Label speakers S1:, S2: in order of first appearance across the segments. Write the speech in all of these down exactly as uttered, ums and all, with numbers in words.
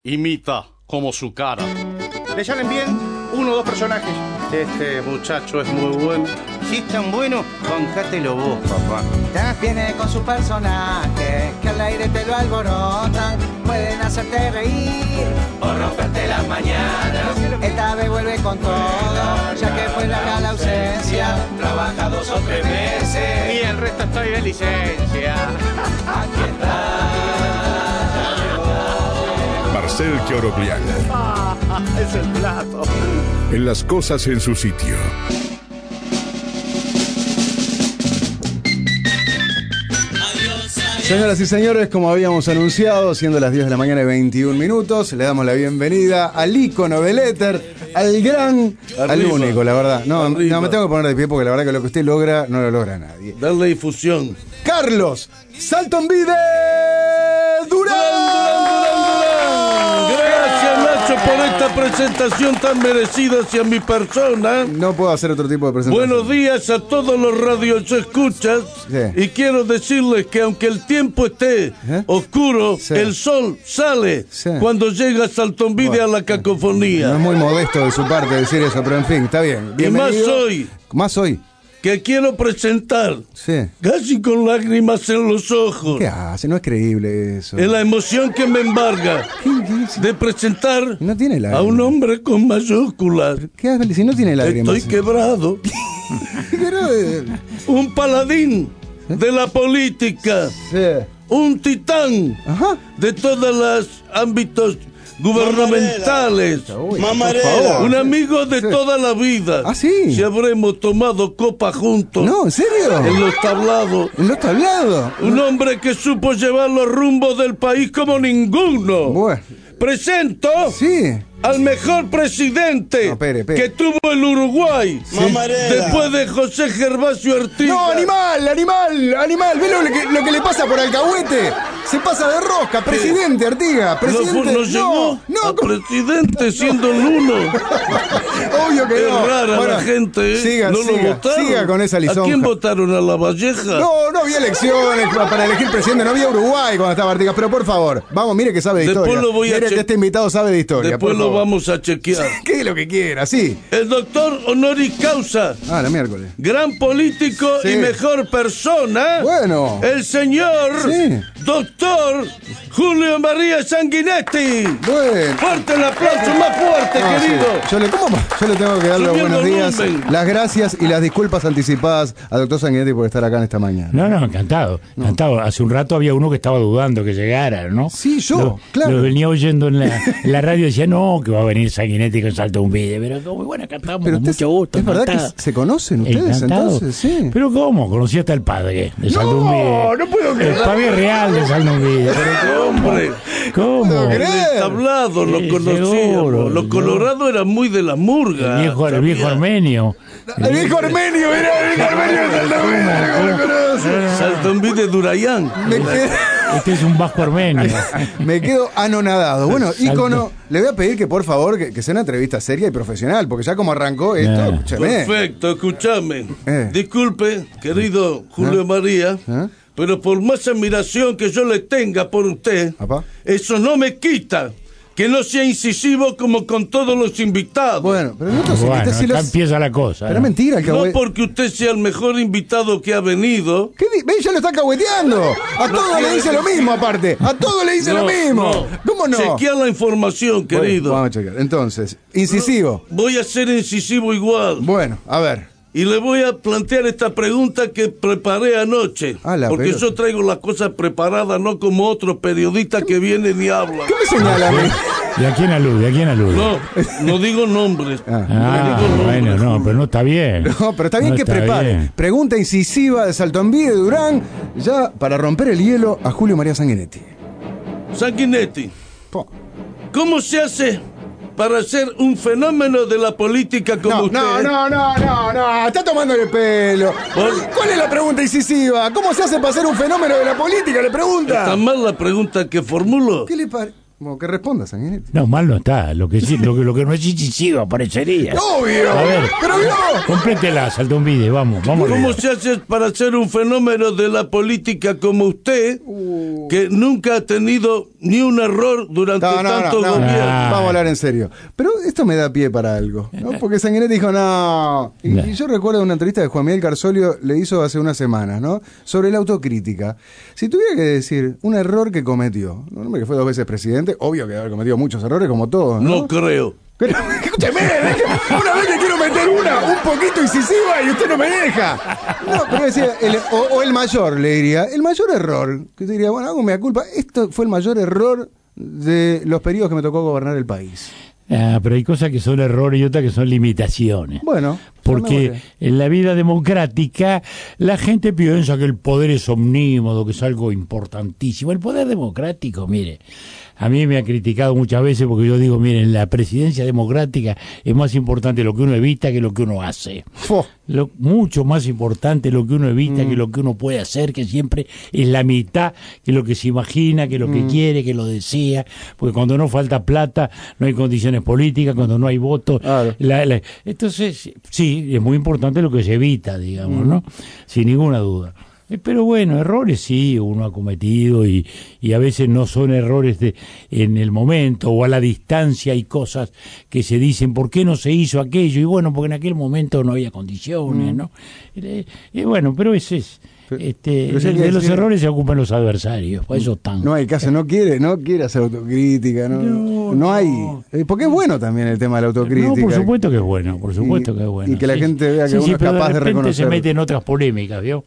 S1: imita como su cara. ¿Le salen bien uno o dos personajes? Este muchacho es muy bueno. Si es tan bueno, bancátelo vos, papá.
S2: Viene con su personaje, que al aire te lo alborotan. Pueden hacerte reír
S3: o romperte las mañanas.
S2: Esta vez vuelve con todo, ya que fue larga la ausencia.
S3: Trabaja dos o tres meses
S1: y el resto estoy de licencia.
S3: Aquí está
S4: Marcel Chioroplian.
S1: Ah, es el plato.
S4: En las cosas en su sitio.
S5: Señoras y señores, como habíamos anunciado, siendo las diez de la mañana y veintiún minutos, le damos la bienvenida al ícono del éter, al gran, arriba, al único, la verdad. No, no, me tengo que poner de pie porque la verdad que lo que usted logra, no lo logra nadie.
S6: Darle difusión.
S5: Carlos Saltonvide Durán.
S6: Gracias, Nacho, por esta presentación tan merecida hacia mi persona.
S5: No puedo hacer otro tipo de presentación.
S6: Buenos días a todos los radioescuchas. Sí. Y quiero decirles que aunque el tiempo esté ¿Eh? oscuro, sí. el sol sale sí. cuando llega Saltonvide bueno, a la cacofonía.
S5: No es muy modesto de su parte decir eso, pero en fin, está bien.
S6: Bienvenido. Y más hoy.
S5: Más hoy.
S6: Que quiero presentar, sí. casi con lágrimas en los ojos.
S5: ¿Qué hace? No es creíble eso.
S6: Es la emoción que me embarga
S5: ¿Qué
S6: de presentar
S5: no tiene
S6: a un hombre con mayúsculas.
S5: ¿Qué hace? Si no tiene lágrimas.
S6: Estoy quebrado. Pero, eh... un paladín ¿Eh? de la política. Sí. Un titán Ajá. de todos los ámbitos gubernamentales.
S5: Mamarela.
S6: Un amigo de sí. toda la vida.
S5: ¿Ah, sí?
S6: Si habremos tomado copa juntos.
S5: No, ¿en serio?
S6: En los tablados.
S5: ¿En los tablados?
S6: Un hombre que supo llevar los rumbos del país como ninguno.
S5: Bueno.
S6: Presento
S5: sí.
S6: al mejor presidente
S5: no, pere, pere.
S6: que tuvo el Uruguay
S5: ¿Sí?
S6: después de José Gervasio Artigas.
S5: No, animal, animal, animal. ¿Ves lo que, lo que le pasa por Alcahuete? Se pasa de rosca, presidente Artigas. Presidente.
S6: No, no llegó
S5: no,
S6: a presidente siendo el uno.
S5: Obvio que
S6: es
S5: no.
S6: Es rara
S5: bueno,
S6: la gente, ¿eh?
S5: Siga,
S6: no
S5: siga,
S6: lo votaron.
S5: Siga con esa lisonja.
S6: ¿A quién votaron? ¿A La Valleja?
S5: No, no había elecciones para elegir presidente. No había Uruguay cuando estaba Artigas. Pero por favor, vamos, mire que sabe de
S6: Después
S5: historia.
S6: Lo voy
S5: mire
S6: a
S5: que este invitado sabe de historia.
S6: Después lo vamos a chequear.
S5: ¿Qué es lo que quiera? Sí.
S6: El doctor honoris causa.
S5: Ah, la miércoles.
S6: Gran político sí. y mejor persona.
S5: Bueno.
S6: El señor sí. doctor Julio María Sanguinetti.
S5: Bueno.
S6: Fuerte el aplauso, más fuerte, ah, querido.
S5: Sí. Yo, le, ¿cómo? Yo le tengo que dar los buenos días, las gracias y las disculpas anticipadas al doctor Sanguinetti por estar acá en esta mañana.
S7: No, no, encantado. No. Encantado. Hace un rato había uno que estaba dudando que llegara, ¿no?
S5: Sí, yo,
S7: lo,
S5: claro.
S7: Lo venía oyendo en la, en la radio y decía, no, que va a venir Sanguinetti con Saltonvide. Pero muy bueno, cantamos
S5: pero
S7: con
S5: usted,
S7: mucho gusto.
S5: ¿Es verdad
S7: encantado.
S5: que se conocen ustedes
S7: encantado.
S5: entonces? Sí.
S7: Pero ¿cómo? Conocí hasta el padre de Saltonvide.
S5: No, no puedo creer.
S7: El padre real de Saltonvide.
S6: Pero hombre,
S7: ¿cómo?
S6: En el tablado lo sí, conocíamos. Los colorados eran muy de la murga.
S7: El viejo, el viejo armenio.
S5: El viejo armenio, era el viejo armenio de Saltonvide.
S6: Saltonvide Durayán.
S5: Me quedo...
S7: Este es un vasco armenio.
S5: Me quedo anonadado. Bueno, ícono, le voy a pedir que por favor que, que sea una entrevista seria y profesional, porque ya como arrancó esto,
S7: eh.
S5: escúcheme.
S6: Perfecto, escúchame.
S5: Eh.
S6: Disculpe, querido Julio ¿Eh? María, ¿Eh? pero por más admiración que yo le tenga por usted, ¿Apá? eso no me quita que no sea incisivo como con todos los invitados.
S5: Bueno, pero no todos
S7: bueno,
S5: si
S7: acá
S5: los...
S7: empieza la cosa.
S5: Pero
S7: ¿eh?
S5: mentira.
S6: No voy... porque usted sea el mejor invitado que ha venido.
S5: ¿Qué di... ¿Ve? Ya lo está cahueteando. A todos no, le dice lo mismo aparte. A todos le dice no, lo mismo. No. ¿Cómo no?
S6: Chequea la información, querido.
S5: Bueno, vamos a chequear. Entonces, incisivo.
S6: No, voy a ser incisivo igual.
S5: Bueno, a ver.
S6: Y le voy a plantear esta pregunta que preparé anoche. Ah, porque pero... yo traigo las cosas preparadas, no como otros periodistas que vienen y hablan.
S5: ¿Qué me señala a mí?
S7: ¿Y a quién alude? ¿A quién alude?
S6: No, no digo nombres.
S7: Ah, no digo nombres, bueno, no, pero no está bien.
S5: No, pero está bien
S7: no
S5: que
S7: está
S5: prepare.
S7: Bien.
S5: Pregunta incisiva de Saltonvide Durán, ya para romper el hielo a Julio María Sanguinetti.
S6: Sanguinetti,
S5: po.
S6: ¿cómo se hace para ser un fenómeno de la política como
S5: no,
S6: usted?
S5: No, no, no, no, no, está tomándole pelo. ¿Por? ¿Cuál es la pregunta incisiva? ¿Cómo se hace para ser un fenómeno de la política? Le pregunta.
S6: ¿Está mal la pregunta que formulo?
S5: ¿Qué le parece? Como que responda, Sanguinetti.
S7: No, mal no está. Lo que sí, lo que, lo que no es incisivo aparecería.
S5: ¡Obvio!
S7: A ver,
S5: ¡Pero vio!
S7: complétela, Saltombide, vamos, vamos.
S6: ¿Cómo se hace para ser un fenómeno de la política como usted,
S5: Uh.
S6: que nunca ha tenido ni un error durante
S5: No, no,
S6: tantos
S5: no, no,
S6: gobiernos?
S7: Ah.
S5: Vamos a hablar en serio. Pero esto me da pie para algo, ¿no? Porque Sanguinetti dijo, no. Y,
S7: No.
S5: y yo recuerdo una entrevista que Juan Miguel Carsolio le hizo hace unas semanas, ¿no? Sobre la autocrítica. Si tuviera que decir un error que cometió, un hombre que fue dos veces presidente, obvio que haber cometido muchos errores como todos, ¿no?
S6: No creo.
S5: Pero, escúcheme, déjeme, una vez que quiero meter una, un poquito incisiva y usted no me deja. No, pero decía, el- o, o el mayor, le diría, el mayor error, que te diría, bueno, hago mea culpa, esto fue el mayor error de los periodos que me tocó gobernar el país.
S7: Ah, pero hay cosas que son errores y otras que son limitaciones.
S5: Bueno.
S7: Porque
S5: llamémosle.
S7: en la vida democrática la gente piensa que el poder es omnímodo, que es algo importantísimo. El poder democrático, mire, a mí me ha criticado muchas veces porque yo digo, miren, la presidencia democrática es más importante lo que uno evita que lo que uno hace.
S5: Fo.
S7: Lo, mucho más importante lo que uno evita
S5: Mm.
S7: que lo que uno puede hacer, que siempre es la mitad que lo que se imagina, que lo que
S5: Mm.
S7: quiere, que lo desea, porque cuando no falta plata no hay condiciones políticas, cuando no hay votos.
S5: Claro.
S7: la- la- entonces, sí, es muy importante lo que se evita, digamos, ¿no? Sin ninguna duda. Eh, Pero bueno, errores sí, uno ha cometido y, y a veces no son errores de en el momento o a la distancia hay cosas que se dicen, ¿por qué no se hizo aquello? Y bueno, porque en aquel momento no había condiciones, ¿no? Eh, eh, bueno, pero ese es...
S5: Pero-
S7: Este,
S5: pero si
S7: de,
S5: hay que
S7: de los
S5: decir-
S7: errores se ocupan los adversarios, para eso están.
S5: No hay caso, no quiere, no quiere hacer autocrítica, no,
S7: No,
S5: no hay.
S7: no.
S5: eh, Porque es bueno también el tema de la autocrítica.
S7: No, por supuesto que es bueno, por supuesto
S5: Y-
S7: que es bueno.
S5: y que la gente vea que uno es
S7: pero
S5: capaz de
S7: repente
S5: reconocer.
S7: se mete en otras polémicas, ¿vio?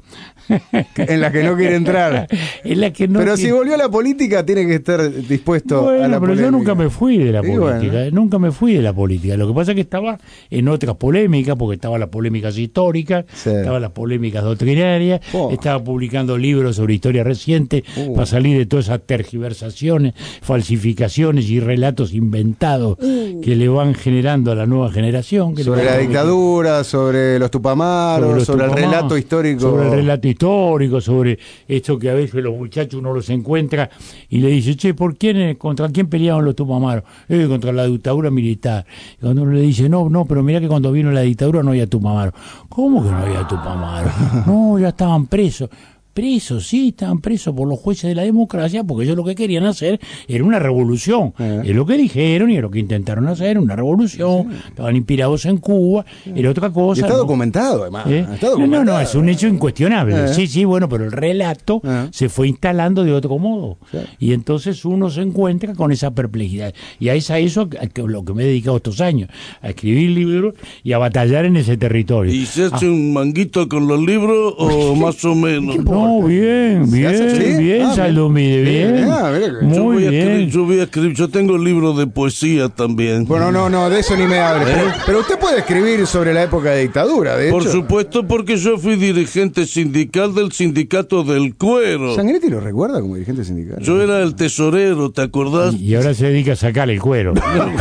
S5: En las que no quiere entrar.
S7: En las que no
S5: pero
S7: quiere-
S5: si volvió a la política, tiene que estar dispuesto
S7: Bueno,
S5: a la
S7: pero
S5: polémica.
S7: yo nunca me fui de la
S5: Y
S7: política,
S5: bueno.
S7: eh, nunca me fui de la política. Lo que pasa es que estaba en otras polémicas, porque estaban las polémicas históricas,
S5: Sí.
S7: estaban las polémicas doctrinarias,
S5: Oh.
S7: estaba publicando libros sobre historia reciente
S5: Uh.
S7: para salir de todas esas tergiversaciones, falsificaciones y relatos inventados que le van generando a la nueva generación. Que le
S5: Sobre
S7: van
S5: la
S7: prometiendo.
S5: dictadura, sobre los tupamaros, sobre,
S7: los
S5: el
S7: Tucumán,
S5: relato histórico.
S7: Sobre el relato histórico, sobre esto que a veces los muchachos uno los encuentra y le dice, che, ¿por quién, contra quién peleaban los tupamaros? Eh, contra la dictadura militar. Y cuando uno le dice, no, no, pero mira que cuando vino la dictadura no había tupamaros. ¿Cómo que no había tupamaros? No, ya estaban presos. Presos, sí, estaban presos por los jueces de la democracia, porque ellos lo que querían hacer era una revolución.
S5: Eh.
S7: Es lo que dijeron y es lo que intentaron hacer, una revolución. Estaban inspirados en Cuba, era otra
S5: Y
S7: cosa.
S5: está
S7: ¿no?
S5: documentado, además.
S7: ¿Eh?
S5: Está
S7: No,
S5: documentado.
S7: no, no, es un hecho incuestionable.
S5: Eh.
S7: Sí, sí, bueno, pero el relato
S5: Eh.
S7: se fue instalando de otro modo.
S5: Sí.
S7: Y entonces uno se encuentra con esa perplejidad. Y a esa eso a que- lo que me he dedicado estos años, a escribir libros y a batallar en ese territorio.
S6: ¿Y se hace un manguito con los libros o más o menos?
S7: No, bien,
S5: ¿Se hace
S7: bien,
S5: así?
S7: bien,
S5: Ah,
S7: Saldomide,
S5: bien.
S7: bien.
S5: Ah, mira que-
S6: Yo
S7: Muy
S6: voy, a escribir,
S7: bien.
S6: yo voy a escribir, yo tengo libros de poesía también.
S5: Bueno, no, no, de eso ni me hable. Pero, pero usted puede escribir sobre la época de dictadura, de
S6: Por
S5: hecho.
S6: supuesto, porque yo fui dirigente sindical del sindicato del cuero.
S5: ¿Sanguinetti lo recuerda como dirigente sindical?
S6: Yo era el tesorero, ¿te acordás?
S7: Y ahora se dedica a sacarle el cuero.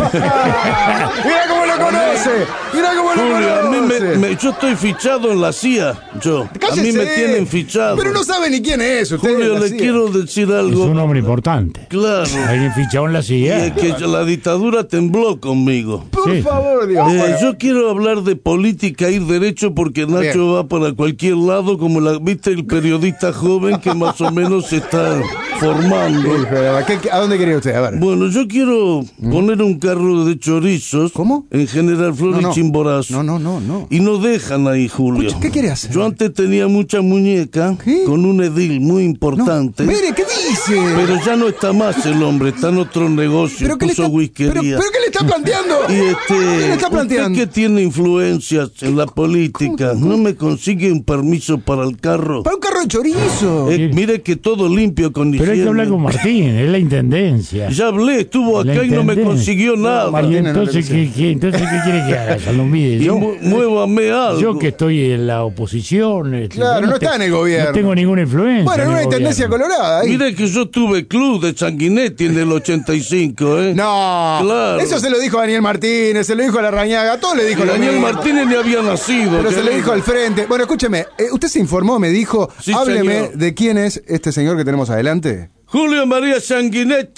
S5: ¡Mira cómo lo conoce! ¡Mira cómo lo
S6: Julio, a mí
S5: conoce!
S6: me, me- yo estoy fichado en la C I A. Yo. A
S5: ¡Cállese!
S6: mí me tienen fichado.
S5: Pero no sabe ni quién es usted.
S6: Julio,
S5: la
S6: le
S5: C I A.
S6: quiero decir
S7: Es
S6: algo.
S7: un hombre importante.
S6: Claro.
S7: Alguien fichado en la
S6: Y
S7: silla.
S6: es que la dictadura tembló conmigo.
S5: Por
S7: Sí.
S5: favor, Dios.
S6: Eh,
S5: Bueno,
S6: yo quiero hablar de política, ir derecho, porque Nacho
S5: Bien.
S6: va para cualquier lado, como la viste el periodista joven que más o menos se está formando.
S5: hijo de la- ¿qué- qué- ¿A dónde quería usted? A ver.
S6: Bueno, yo quiero poner un carro de chorizos.
S5: ¿Cómo?
S6: En General Flores
S5: No, no.
S6: y Chimborazo.
S5: No, no, no, no.
S6: Y no dejan ahí, Julio.
S5: Escucha, ¿qué quiere hacer?
S6: Yo antes tenía mucha muñeca
S5: ¿Qué?
S6: con un edil muy
S5: No,
S6: importante.
S5: mire, ¿qué dice?
S6: Pero ya no está más el hombre, está en otro negocio,
S5: ¿Pero qué le
S6: puso
S5: está,
S6: whiskería.
S5: pero, pero ¿qué le está planteando?
S6: Y este,
S5: ¿Qué le está planteando?
S6: usted que tiene influencias en la política, ¿no me consigue un permiso para el carro?
S5: Para un carro de chorizo.
S6: Eh, mire que todo limpio con
S7: Pero hay que
S6: higiene.
S7: hablar con Martín, es la intendencia.
S6: Ya hablé, estuvo
S7: La
S6: acá y no me
S7: intendencia.
S6: consiguió nada.
S7: Y
S5: Martín, no
S7: entonces,
S5: le
S7: ¿qué, qué, entonces, ¿qué quiere que haga, Salomide?
S6: Y
S7: Yo,
S6: mu- muévame algo.
S7: yo que estoy en la oposición. este,
S5: Claro,
S7: yo
S5: no
S7: te-
S5: está en el gobierno.
S7: No tengo ninguna influencia.
S5: Bueno, en
S7: en
S5: una
S7: el
S5: intendencia
S7: gobierno.
S5: colorada. Ahí.
S6: Mire que yo tuve club de Sanguinetti en el ochenta y cinco, ¿eh?
S5: No,
S6: Claro.
S5: eso se lo dijo Daniel Martínez, se lo dijo a la Rañaga, a todos le dijo
S6: Y
S5: lo
S6: Daniel
S5: mismo.
S6: Martínez ni había nacido.
S5: Pero se
S6: querido.
S5: le dijo al frente. Bueno, escúcheme, eh, usted se informó, me dijo,
S6: Sí,
S5: hábleme
S6: señor.
S5: de quién es este señor que tenemos adelante.
S6: Julio María Sanguinetti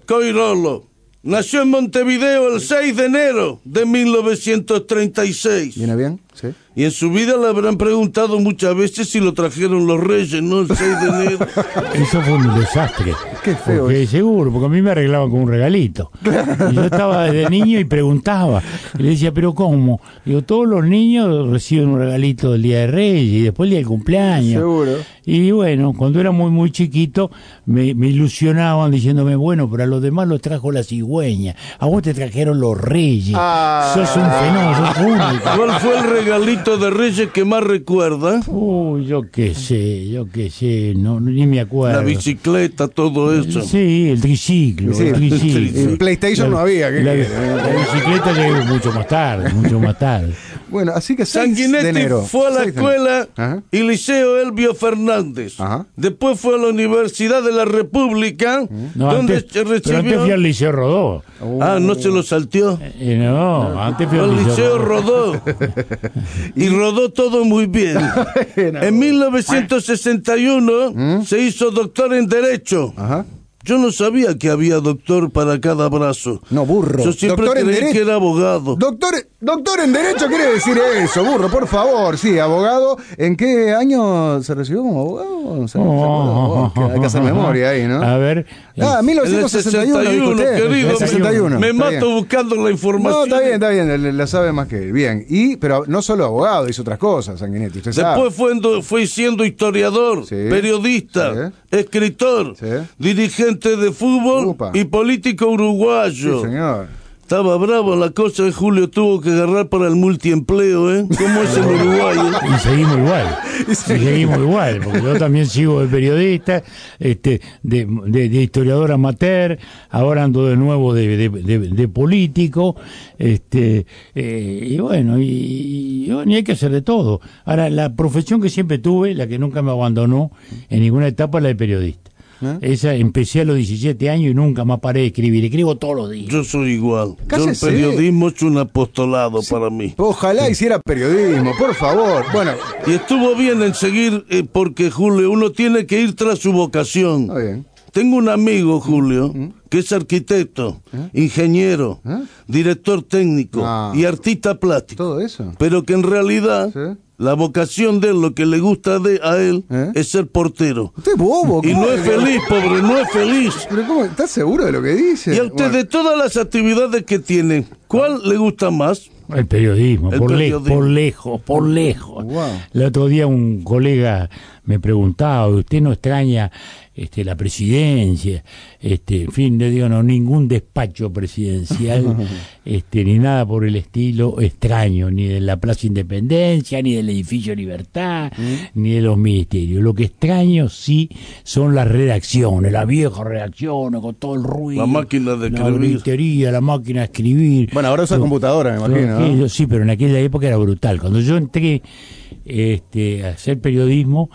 S6: Coirolo. Nació en Montevideo el seis de enero de mil novecientos treinta y seis.
S5: ¿Viene bien? Sí.
S6: Y en su vida le habrán preguntado muchas veces si lo trajeron los reyes, ¿no? El seis de enero.
S7: Eso fue un desastre.
S5: Qué feo.
S7: Porque,
S5: es.
S7: seguro, porque a mí me arreglaban con un regalito. Y yo estaba de niño y preguntaba. Y le decía, ¿pero cómo? Digo, todos los niños reciben un regalito del Día de Reyes y después el día del cumpleaños.
S5: Seguro.
S7: Y bueno, cuando era muy, muy chiquito, me, me ilusionaban diciéndome, bueno, pero a los demás los trajo la cigüeña. A vos te trajeron los reyes.
S5: Ah.
S7: Sos un fenómeno, sos único.
S6: ¿Cuál fue el regalito de Reyes que más recuerda?
S7: Uy, yo qué sé, yo qué sé, no, ni me acuerdo.
S6: La bicicleta, todo eso.
S7: Sí, el triciclo.
S5: Sí,
S7: el triciclo.
S5: en PlayStation
S7: La-
S5: no había. ¿qué
S7: La,
S5: querés?
S7: la bicicleta llegó mucho más tarde, mucho más tarde.
S5: Bueno, así que seis de
S6: Sanguinetti
S5: enero.
S6: fue a la
S5: seis de enero.
S6: escuela
S5: Ajá.
S6: y Liceo Elbio Fernández.
S5: Ajá.
S6: Después fue a la Universidad de la República,
S7: No,
S6: donde
S7: antes,
S6: se
S7: pero antes
S6: recibió...
S7: fui al Liceo Rodó.
S6: Ah, ¿no se lo salteó?
S7: Eh, no, antes fui al
S6: El Liceo
S7: Rodó.
S6: rodó. Y rodó todo muy bien. En mil novecientos sesenta y uno se hizo doctor en Derecho.
S5: Ajá.
S6: Yo no sabía que había doctor para cada brazo.
S5: No, burro.
S6: Yo siempre
S5: Doctor en
S6: creí
S5: Derecho.
S6: que era abogado.
S5: Doctor, doctor en Derecho quiere decir eso, burro, por favor. Sí, abogado. ¿En qué año se recibió como abogado? No sé, no se acuerda vos, que hay que hacer memoria ahí, ¿no?
S7: A ver.
S5: Ah, mil
S6: En el
S5: novecientos sesenta y uno, dijo usted.
S6: querido,
S5: El sesenta y uno.
S6: me
S5: Está
S6: mato
S5: bien.
S6: buscando la
S5: No,
S6: información.
S5: está bien, está bien, le- la sabe más que él. Bien, y, pero no solo abogado, hizo otras cosas, Sanguinetti, usted sabe.
S6: Después fue, endo- fue siendo historiador,
S5: Sí.
S6: periodista, escritor,
S5: Sí.
S6: dirigente de fútbol
S5: Upa.
S6: y político
S5: Sí,
S6: uruguayo.
S5: señor.
S6: Estaba bravo la cosa de Julio, tuvo que agarrar para el multiempleo, ¿eh? ¿Cómo es el uruguayo?
S7: Y seguimos igual, y seguimos igual, porque yo también sigo de periodista, este, de, de, de historiador amateur, ahora ando de nuevo de, de, de, de político, este, eh, y bueno, y, y bueno, y hay que hacer de todo. Ahora, la profesión que siempre tuve, la que nunca me abandonó en ninguna etapa, es la de periodista.
S5: ¿Eh?
S7: Esa empecé a los diecisiete años y nunca más paré de escribir, escribo todos los días.
S6: Yo soy igual. Yo el
S5: Cállese.
S6: periodismo es un apostolado para mí.
S5: Ojalá hiciera periodismo, por favor. Bueno,
S6: Y estuvo bien en seguir, eh, porque Julio, uno tiene que ir tras su vocación.
S5: está bien.
S6: Tengo un amigo, Julio, que es arquitecto, ingeniero,
S5: ¿Eh?
S6: director técnico
S5: Ah.
S6: y artista plástico.
S5: Todo eso.
S6: Pero que en realidad
S5: Sí.
S6: la vocación de él, lo que le gusta de, a él,
S5: ¿Eh?
S6: es ser portero.
S5: Usted es bobo.
S6: Y
S5: ¿cómo
S6: no es feliz, pobre, no es feliz.
S5: ¿Pero cómo? ¿Estás seguro de lo que dice?
S6: Y a usted,
S5: Bueno,
S6: de todas las actividades que tiene, ¿cuál le gusta más?
S7: El periodismo,
S6: El
S7: por, le-
S6: periodismo.
S7: por lejos, por lejos.
S5: Wow.
S7: El otro día un colega me preguntaba, ¿usted no extraña este, la presidencia? Este, en fin, le digo, no, ningún despacho presidencial, este, ni nada por el estilo extraño, ni de la Plaza Independencia, ni del edificio Libertad, ni de los ministerios. Lo que extraño sí son las redacciones, las viejas redacciones con todo el ruido.
S6: La máquina de
S7: la
S6: escribir.
S7: gritería, la máquina de escribir.
S5: Bueno, ahora usa
S7: Yo-
S5: computadora, me imagino, ¿no?
S7: aquello, sí, pero en aquella época era brutal. Cuando yo entré este, a hacer periodismo,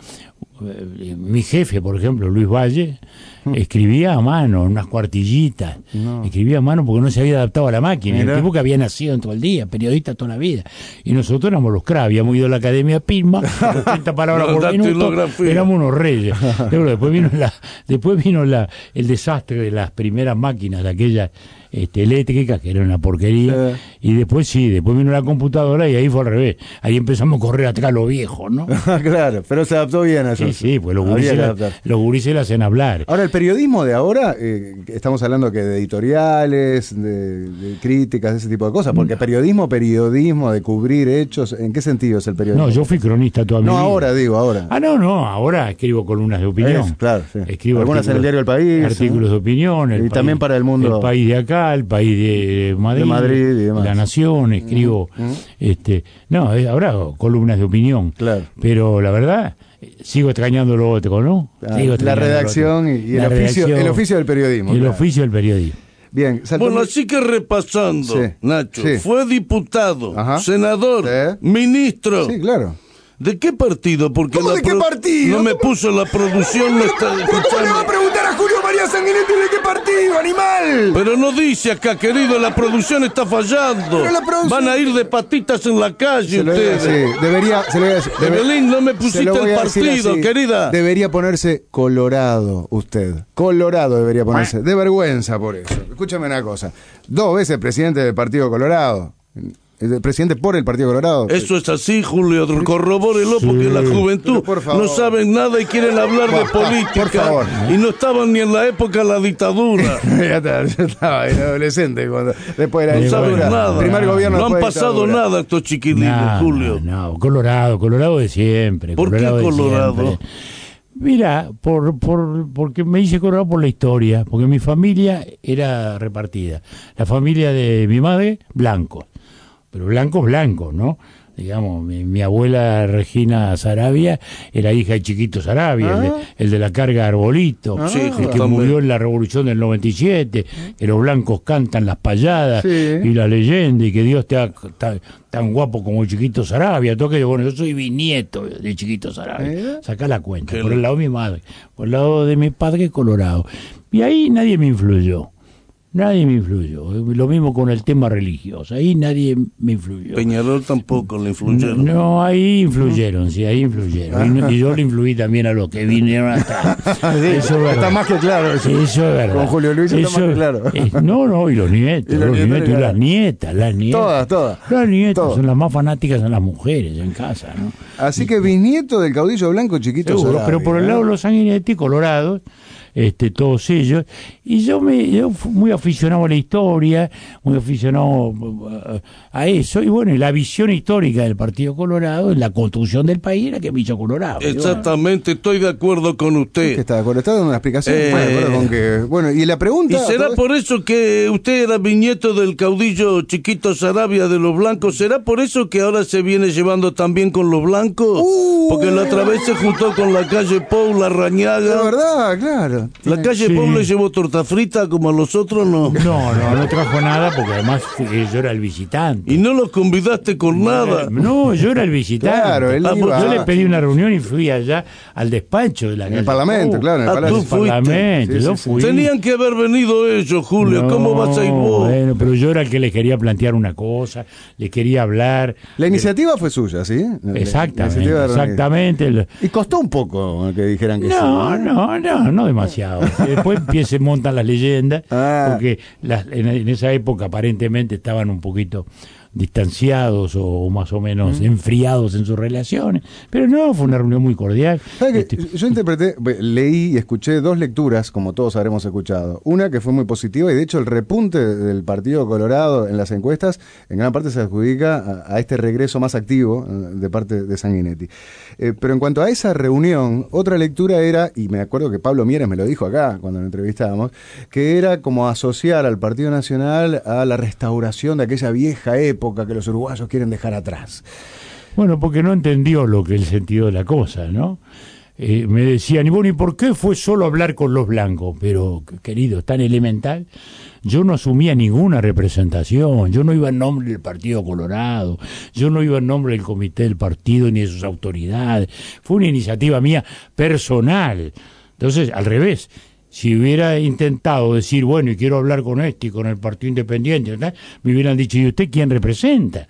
S7: eh, mi jefe, por ejemplo, Luis Valle, escribía a mano, en unas cuartillitas. Escribía a mano porque no se había adaptado a la máquina.
S5: Mirá.
S7: El tipo que había nacido en todo el día, periodista toda la vida. Y nosotros éramos los cracks, habíamos ido a la Academia Pisma, ochenta palabras
S6: La
S7: por minuto,
S6: dactilografía.
S7: éramos unos reyes. Pero después vino, la, después vino la, el desastre de las primeras máquinas, de aquellas este, eléctricas, que era una porquería.
S5: Sí.
S7: Y después sí, después vino la computadora y ahí fue al revés. Ahí empezamos a correr atrás los viejos, ¿no?
S5: Claro, pero se adaptó bien a eso.
S7: Sí, sí, pues los
S5: Había
S7: gurises,
S5: que
S7: la,
S5: adaptar.
S7: los gurises la hacen hablar.
S5: Ahora, el periodismo de ahora, eh, estamos hablando que de editoriales, de, de críticas, de ese tipo de cosas, porque periodismo, periodismo, de cubrir hechos, ¿en qué sentido es el periodismo?
S7: No, yo fui cronista toda mi
S5: No,
S7: vida.
S5: ahora digo, ahora.
S7: Ah, no, no, ahora escribo columnas de opinión.
S5: Es, claro, sí.
S7: Escribo
S5: Algunas en el diario El País,
S7: artículos
S5: ¿eh?
S7: de opinión. El
S5: Y también para el mundo-
S7: El país de acá, el país de Madrid.
S5: De Madrid y demás.
S7: La Nación, escribo. este No, eh, ahora hago columnas de opinión.
S5: Claro.
S7: Pero la verdad, eh, sigo extrañando lo otro, ¿no?
S5: Ah,
S7: Sigo
S5: la
S7: extrañando lo
S5: redacción
S7: otro.
S5: y, y el,
S7: La
S5: oficio,
S7: redacción
S5: el oficio del periodismo.
S7: y el
S5: claro.
S7: oficio del periodismo.
S5: Bien, saltó
S6: Bueno,
S5: muy-
S6: así que repasando,
S5: Sí,
S6: Nacho,
S5: sí.
S6: fue diputado,
S5: Ajá.
S6: senador,
S5: Sí.
S6: ministro.
S5: Sí, claro.
S6: ¿De qué partido? Porque
S5: ¿Cómo
S6: la
S5: de qué
S6: pro-
S5: partido?
S6: No me
S5: ¿Cómo?
S6: puso la producción, me está
S5: ¿Pero cómo le va a
S6: escuchando.
S5: preguntar a Julio María Sanguinetti de qué partido, animal?
S6: Pero no dice acá, querido, la producción está fallando.
S5: Pero la producción-
S6: Van a ir de patitas en la calle
S5: Se lo voy a
S6: ustedes.
S5: decir, debería, se lo voy a decir, debe-
S6: Evelyn, no me
S5: se
S6: pusiste
S5: lo voy
S6: el
S5: a decir
S6: partido,
S5: así.
S6: querida.
S5: Debería ponerse colorado usted. Colorado debería ponerse. De vergüenza por eso. Escúchame una cosa. Dos veces presidente del Partido Colorado. El presidente por el Partido Colorado.
S6: Eso es así, Julio, corrobórelo, porque la juventud
S5: Pero por favor.
S6: no saben nada y quieren hablar de
S5: Bueno,
S6: política.
S5: por favor.
S6: Y no estaban ni en la época de la dictadura.
S5: ya estaba, ya estaba era adolescente cuando después de la
S6: No saben
S5: dictadura.
S6: nada.
S5: Primer gobierno
S6: No han
S5: después de
S6: pasado
S5: dictadura.
S6: nada estos chiquilines,
S7: No,
S6: Julio.
S7: no, Colorado, Colorado de siempre.
S6: ¿Por qué
S7: Colorado de
S6: Colorado?
S7: siempre. Mira, por, por, porque me hice Colorado por la historia, porque mi familia era repartida. La familia de mi madre, blancos, pero blancos, blancos, ¿no? Digamos, mi, mi abuela Regina Sarabia era hija de Chiquito Sarabia, el, de, el de la carga Arbolito,
S5: Ah.
S6: Sí,
S7: el que
S6: justamente.
S7: murió en la revolución del noventa y siete, que los blancos cantan las payadas
S5: Sí.
S7: y la leyenda, y que Dios te ha tan, tan guapo como Chiquito Sarabia. Toque, bueno, yo soy bisnieto de Chiquito Sarabia.
S5: ¿Eh?
S7: Sacá la cuenta.
S6: Qué
S7: Por el lado de mi madre, por el lado de mi padre, Colorado. Y ahí nadie me influyó. Nadie me influyó. Lo mismo con el tema religioso. Ahí nadie me influyó.
S6: Peñarol tampoco le influyeron.
S7: No, ahí influyeron, sí, ahí influyeron. Y, no- y yo le influí también a los que vinieron atrás. Eso es verdad.
S5: Está más que claro eso.
S7: Eso es verdad.
S5: Con Julio Luis está
S7: Eso-
S5: más que claro.
S7: eh, no, no, y los nietos,
S5: Y los
S7: los
S5: nietos,
S7: nietos, y
S5: claro.
S7: las nietas, las nietas.
S5: Todas, todas.
S7: Las nietas
S5: Todas.
S7: son las más fanáticas, son las mujeres en casa, ¿no?
S5: Así que bisnieto del caudillo blanco Chiquito
S7: Seguro,
S5: Sarabia,
S7: pero por el
S5: ¿no?
S7: lado de los Sanguinetti, colorados, este, todos ellos, y yo me yo fui muy aficionado a la historia, muy aficionado a, a eso, y bueno, y la visión histórica del Partido Colorado, en la construcción del país, era que me hizo Colorado. Y bueno,
S6: Exactamente, estoy de acuerdo con
S5: ¿Qué
S6: usted.
S5: está de acuerdo? ¿Está dando una explicación?
S6: Eh.
S5: Bueno, de acuerdo con que... Bueno, y la pregunta...
S6: ¿Y será
S5: todo-
S6: por eso que usted era bisnieto del caudillo Chiquito Sarabia de los blancos? ¿Será por eso que ahora se viene llevando también con los blancos?
S5: Uh.
S6: Porque la otra vez se juntó con la calle Pou, la
S5: De
S6: Rañaga.
S5: verdad, claro.
S6: La calle
S7: Sí.
S6: Pou le llevó torta frita como a los otros, no.
S7: No, no, no trajo nada porque además fui- yo era el visitante.
S6: Y no los convidaste con nada.
S7: No, yo era el visitante.
S5: Claro, él
S7: Ah,
S5: iba-
S7: Yo le pedí una reunión y fui allá al despacho de la
S5: En el
S7: calle
S5: Parlamento,
S7: Pou.
S5: claro, en el
S6: Ah,
S5: Palacio.
S6: tú
S7: Al
S6: fuiste.
S7: Parlamento,
S5: Sí,
S7: yo
S5: sí, sí.
S7: fui.
S6: Tenían que haber venido ellos, Julio. ¿Cómo vas a ir vos?
S7: Bueno, pero yo era el que les quería plantear una cosa, les quería hablar.
S5: La iniciativa fue suya, ¿sí? La- la
S7: Exactamente,
S5: iniciativa de-
S7: exactamente. El-
S5: Y costó un poco que dijeran que sí.
S7: No, no, no, no demasiado. Después empiezan, montan las leyendas,
S5: Ah.
S7: porque las- en, en esa época aparentemente estaban un poquito distanciados o, o más o menos enfriados en sus relaciones. Pero no, fue una reunión muy cordial.
S5: ¿Sabe que
S7: Este,
S5: yo interpreté, leí y escuché dos lecturas, como todos habremos escuchado. Una que fue muy positiva y de hecho el repunte del Partido Colorado en las encuestas en gran parte se adjudica a, a este regreso más activo eh, de parte de Sanguinetti. Eh, pero en cuanto a esa reunión, otra lectura era, y me acuerdo que Pablo Mieres me lo dijo acá cuando lo entrevistábamos, que era como asociar al Partido Nacional a la restauración de aquella vieja época que los uruguayos quieren dejar atrás.
S7: Bueno, porque no entendió lo que el sentido de la cosa, ¿no? Eh, me decían, y bueno, ¿y por qué fue solo hablar con los blancos? Pero, querido, tan elemental. Yo no asumía ninguna representación, yo no iba en nombre del Partido Colorado, yo no iba en nombre del comité del partido ni de sus autoridades. Fue una iniciativa mía personal. Entonces, al revés. Si hubiera intentado decir, bueno, y quiero hablar con este y con el Partido Independiente, ¿verdad? Me hubieran dicho, ¿y usted quién representa?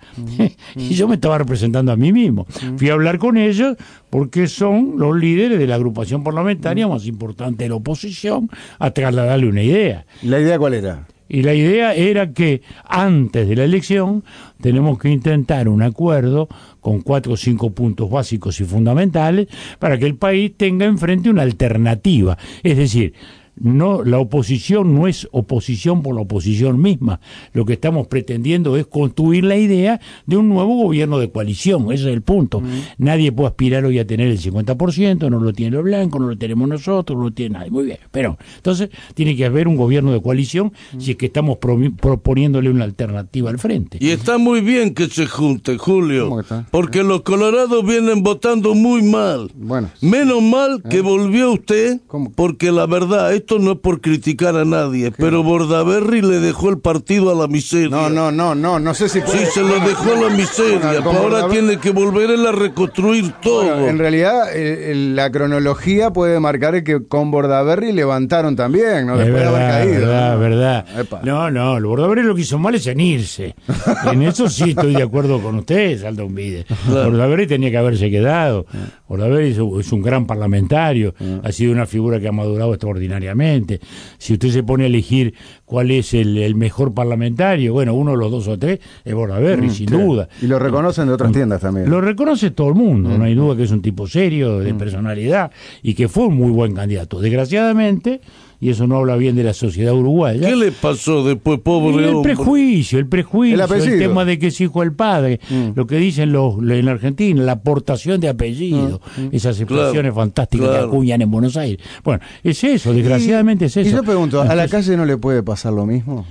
S7: Y yo me estaba representando a mí mismo. Fui a hablar con ellos porque son los líderes de la agrupación parlamentaria más importante de la oposición, a trasladarle una idea.
S5: ¿La idea cuál era?
S7: Y la idea era que antes de la elección tenemos que intentar un acuerdo con cuatro o cinco puntos básicos y fundamentales para que el país tenga enfrente una alternativa. Es decir, no, la oposición no es oposición por la oposición misma. Lo que estamos pretendiendo es construir la idea de un nuevo gobierno de coalición. Ese es el punto. Mm. Nadie puede aspirar hoy a tener el cincuenta por ciento, no lo tiene los blancos, no lo tenemos nosotros, no lo tiene nadie. Muy bien, pero entonces tiene que haber un gobierno de coalición mm. si es que estamos pro proponiéndole una alternativa al frente.
S6: Y está muy bien que se junte, Julio,
S5: ¿Cómo está?
S6: porque los colorados vienen votando muy mal.
S5: Bueno.
S6: Menos mal que
S5: ¿Eh?
S6: volvió usted,
S5: ¿Cómo?
S6: porque la verdad, esto no es por criticar a nadie, pero Bordaberry le dejó el partido a la miseria.
S5: No, no, no, no, no sé si puede...
S6: Sí, se lo dejó a la miseria,
S5: Bueno,
S6: ahora
S5: Bordaberry...
S6: tiene que volver él a reconstruir todo.
S5: Bueno, en realidad, eh, la cronología puede marcar que con Bordaberry levantaron también, ¿no?
S7: Es
S5: Después
S7: verdad,
S5: de haber caído.
S7: verdad,
S5: ¿no?
S7: verdad.
S5: Epa.
S7: No, no, el Bordaberry lo que hizo mal es en irse. En eso sí estoy de acuerdo con ustedes, Aldo Umbide.
S6: Claro.
S7: Bordaberry tenía que haberse quedado. Bordaberry es un, es un gran parlamentario, ha sido una figura que ha madurado extraordinariamente. Si usted se pone a elegir cuál es el, el mejor parlamentario, bueno, uno de los dos o tres es Bordaberry,
S5: Mm,
S7: sin
S5: sí.
S7: duda.
S5: Y lo reconocen de otras tiendas también.
S7: Lo reconoce todo el mundo,
S5: Mm.
S7: no hay duda que es un tipo serio, de personalidad, y que fue un muy buen candidato. Desgraciadamente, y eso no habla bien de la sociedad uruguaya,
S6: ¿Qué le pasó después,
S7: y
S6: pobre
S7: el
S6: hombre?
S7: prejuicio, el prejuicio,
S5: El
S7: el,
S5: apellido.
S7: tema de que es hijo del padre,
S5: Mm.
S7: lo que dicen los en Argentina, la aportación de apellido, esas expresiones
S6: Claro,
S7: fantásticas
S6: claro.
S7: que acuñan en Buenos Aires. Bueno, es eso, desgraciadamente es
S5: Y
S7: eso.
S5: yo pregunto, ¿a la
S7: Entonces,
S5: calle no le puede pasar lo mismo?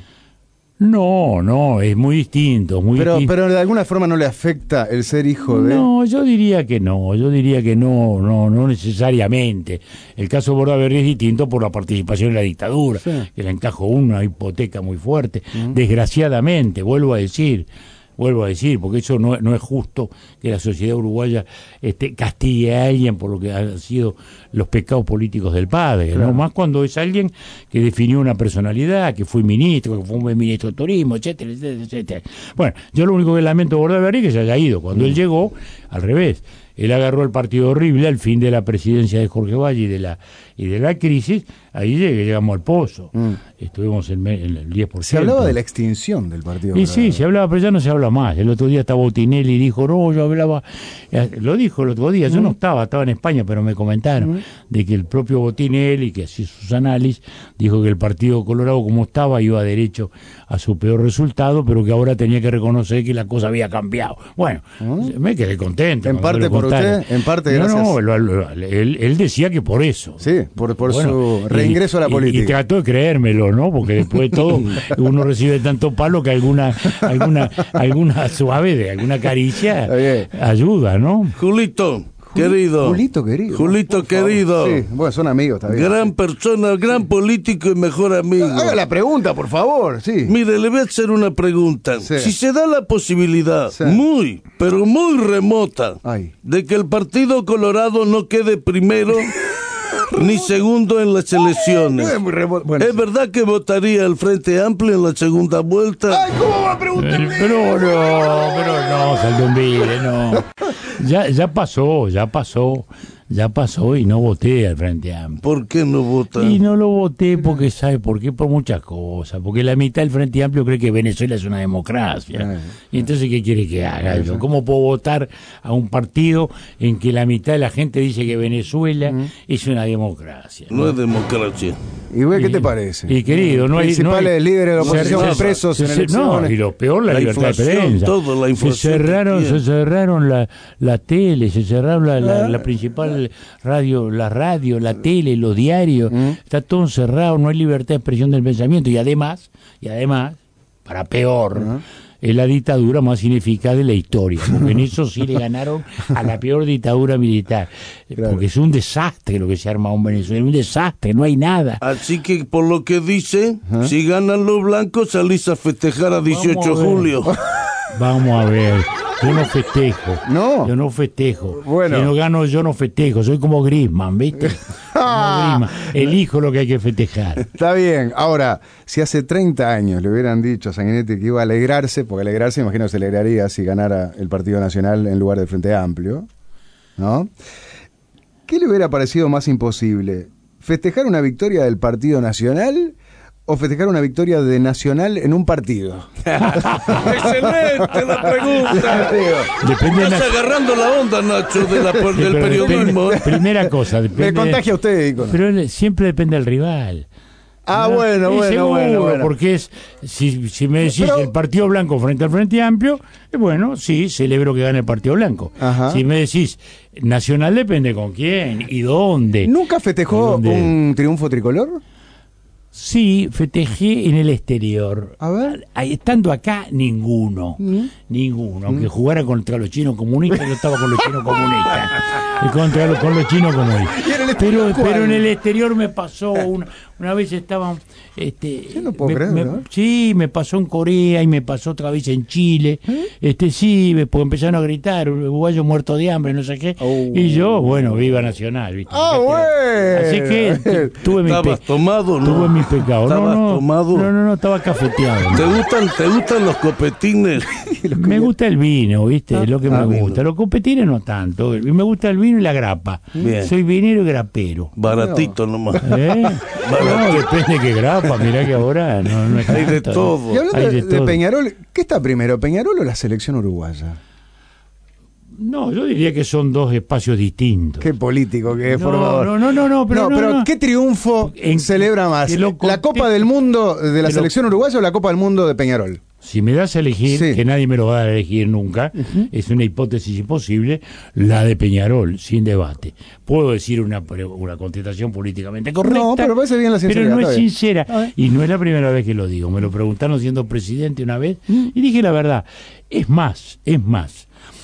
S7: No, no, es muy distinto, muy
S5: Pero,
S7: distinto.
S5: pero de alguna forma no le afecta el ser hijo de...
S7: No, yo diría que no, yo diría que no, no, no necesariamente. El caso Bordaberry es distinto por la participación en la dictadura,
S5: Sí.
S7: que le encajó una hipoteca muy fuerte. Desgraciadamente, vuelvo a decir, vuelvo a decir, porque eso no, no es justo que la sociedad uruguaya este, castigue a alguien por lo que han sido los pecados políticos del padre,
S5: Claro.
S7: ¿no? Más cuando es alguien que definió una personalidad, que fue ministro, que fue un buen ministro de turismo, etcétera, etcétera, etcétera. Bueno, yo lo único que lamento de Bordaberry es que se haya ido. Cuando él llegó, al revés, él agarró el partido horrible al fin de la presidencia de Jorge Valle y de la y de la crisis, ahí llegué, llegamos al pozo.
S5: Mm.
S7: Estuvimos en, me- en el diez por
S5: Se
S7: ciento.
S5: hablaba de la extinción del partido.
S7: Y sí, se hablaba, pero ya no se habla más. El otro día estaba Botinelli y dijo, no, yo hablaba, eh, lo dijo el otro día, yo no estaba, estaba en España, pero me comentaron de que el propio Botinelli, que hacía sus análisis, dijo que el Partido Colorado como estaba iba derecho a su peor resultado, pero que ahora tenía que reconocer que la cosa había cambiado. Bueno, me quedé contento.
S5: En
S7: cuando
S5: parte
S7: me lo
S5: por
S7: contaron.
S5: usted, en parte
S7: no,
S5: gracias.
S7: No, lo- lo- él, él decía que por eso.
S5: Sí, por, por
S7: Bueno,
S5: su
S7: y-
S5: reingreso a la
S7: y-
S5: política.
S7: Y trató de creérmelo, ¿no? Porque después de todo uno recibe tanto palo que alguna alguna alguna suave de alguna caricia
S5: Está bien.
S7: ayuda, ¿no?
S6: Julito, querido.
S5: Julito querido.
S6: Julito
S5: Por favor.
S6: querido.
S5: Sí, bueno, son amigos, está bien.
S6: Gran persona, gran político y mejor amigo.
S5: Haga la pregunta, por favor, sí.
S6: Mire, le voy a hacer una pregunta.
S5: Sí.
S6: Si se da la posibilidad,
S5: Sí.
S6: muy, pero muy remota,
S5: Ay.
S6: de que el Partido Colorado no quede primero ni segundo en las elecciones,
S5: Es muy remoto. Bueno,
S6: ¿es
S5: sí.
S6: verdad que votaría el Frente Amplio en la segunda vuelta?
S5: Ay, ¿cómo va a preguntar?
S7: Eh, Pero no, pero no, Saldumbide, no. Ya, ya pasó, ya pasó, ya pasó y no voté al Frente Amplio.
S6: ¿Por qué no vota?
S7: Y no lo voté porque, ¿sabe por qué? Por muchas cosas. Porque la mitad del Frente Amplio cree que Venezuela es una democracia. Y entonces, ¿qué quiere que haga yo? ¿Cómo puedo votar a un partido en que la mitad de la gente dice que Venezuela es una democracia?
S6: No es democracia.
S5: ¿Y güey, qué te parece?
S7: Y querido, no hay...
S5: Principales
S7: no hay-
S5: líderes de la
S7: se-
S5: oposición
S7: se-
S5: presos
S7: se-
S5: en
S7: se-
S5: elecciones.
S7: No, y lo peor, la,
S6: La
S7: libertad de
S6: inflación,
S7: prensa.
S6: todo, la
S7: se
S6: inflación que
S7: cerraron, se
S6: tiene.
S7: cerraron la, la tele, se cerraron la,
S5: Ah.
S7: la, la principal radio, la radio, la tele, los diarios.
S5: Mm.
S7: Está todo cerrado, no hay libertad de expresión del pensamiento. Y además, y además, para peor...
S5: Ah.
S7: es la dictadura más ineficaz de la historia, porque en eso sí le ganaron a la peor dictadura militar,
S5: Claro.
S7: porque es un desastre lo que se arma en Venezuela, un desastre, no hay nada.
S6: Así que, por lo que dice, si ganan los blancos, salís a festejar a dieciocho de
S7: Vamos a ver.
S6: julio.
S7: Vamos a ver, yo no festejo.
S5: No.
S7: Yo no festejo.
S5: Bueno.
S7: Si no gano, yo no festejo. Soy como Griezmann, ¿viste? Como Griezmann. Elijo lo que hay que festejar.
S5: Está bien. Ahora, si hace treinta años le hubieran dicho a Sanguinetti que iba a alegrarse, porque alegrarse, imagino que se alegraría si ganara el Partido Nacional en lugar del Frente Amplio, ¿no? ¿Qué le hubiera parecido más imposible? ¿Festejar una victoria del Partido Nacional o festejar una victoria de Nacional en un partido?
S6: Excelente la pregunta.
S7: Depende de
S6: Estás
S7: la-
S6: agarrando la onda, Nacho, de la,
S7: Sí,
S6: del
S7: pero
S6: periodismo.
S7: depende- primera cosa,
S5: Me
S7: depende.
S5: contagia usted, Ícono.
S7: Pero él- siempre depende del rival.
S5: Ah,
S7: ¿No?
S5: bueno,
S7: Y
S5: bueno,
S7: seguro,
S5: bueno, bueno.
S7: porque es, si, si me decís
S5: Pero-
S7: el Partido Blanco frente al Frente Amplio, eh, bueno, sí, celebro que gane el Partido Blanco.
S5: Ajá.
S7: Si me decís Nacional, depende con quién y dónde.
S5: ¿Nunca festejó
S7: ¿Dónde?
S5: un triunfo tricolor?
S7: Sí, festejé en el exterior.
S5: A ver.
S7: Ahí, estando acá, ninguno.
S5: ¿Mm?
S7: Ninguno. Aunque jugara contra los chinos comunistas, yo estaba con los chinos comunistas. Y contra los, con los chinos comunistas.
S5: ¿Y en el
S7: Pero,
S5: exterior cuál?
S7: pero en el exterior me pasó una, una vez estaban... Este,
S5: Yo no puedo
S7: me-
S5: creer,
S7: me-
S5: ¿no?
S7: Sí, me pasó en Corea y me pasó otra vez en Chile.
S5: ¿Eh?
S7: Este sí, me- porque empezaron a gritar, uruguayo muerto de hambre, no sé qué.
S5: Oh.
S7: Y yo, bueno, viva Nacional, ¿viste?
S5: Ah,
S7: Fíjate. Así
S5: bueno.
S7: que tuve mi
S6: ¿Estabas
S7: pe-
S6: tomado, no?
S7: tuve mis pecados. No,
S6: ¿Estabas
S7: no,
S6: tomado?
S7: no, no, no, estaba cafeteado.
S6: ¿Te gustan, ¿Te gustan los copetines?
S7: Me gusta el vino, ¿viste?
S6: Ah,
S7: Es lo que
S6: ah,
S7: me
S6: vino.
S7: gusta. Los competines no tanto. Y me gusta el vino y la grapa.
S6: Bien.
S7: Soy vinero y grapero.
S6: Baratito nomás.
S7: ¿Eh? No, depende de qué grapa. Mirá que ahora no, no es
S6: Hay de
S7: tanto.
S6: todo.
S5: Y hablando
S7: Hay
S5: de,
S7: de
S5: de
S7: todo.
S5: Peñarol, ¿qué está primero, Peñarol o la selección uruguaya?
S7: No, yo diría que son dos espacios distintos.
S5: Qué político que es,
S7: No,
S5: formador.
S7: no, no, no, no, pero no, no.
S5: ¿qué triunfo
S7: En-
S5: celebra más?
S7: que lo
S5: ¿La Copa
S7: conte-
S5: del Mundo de la
S7: que lo-
S5: selección uruguaya o la Copa del Mundo de Peñarol?
S7: Si me das a elegir,
S5: Sí.
S7: que nadie me lo va a elegir nunca, es una hipótesis imposible, la de Peñarol, sin debate. Puedo decir una, pre- una contestación políticamente correcta,
S5: No, pero parece bien la sinceridad,
S7: pero no
S5: está
S7: es
S5: bien.
S7: sincera.
S5: A ver.
S7: Y no es la primera vez que lo digo. Me lo preguntaron siendo presidente una vez
S5: Mm.
S7: y dije la verdad. Es más, es más.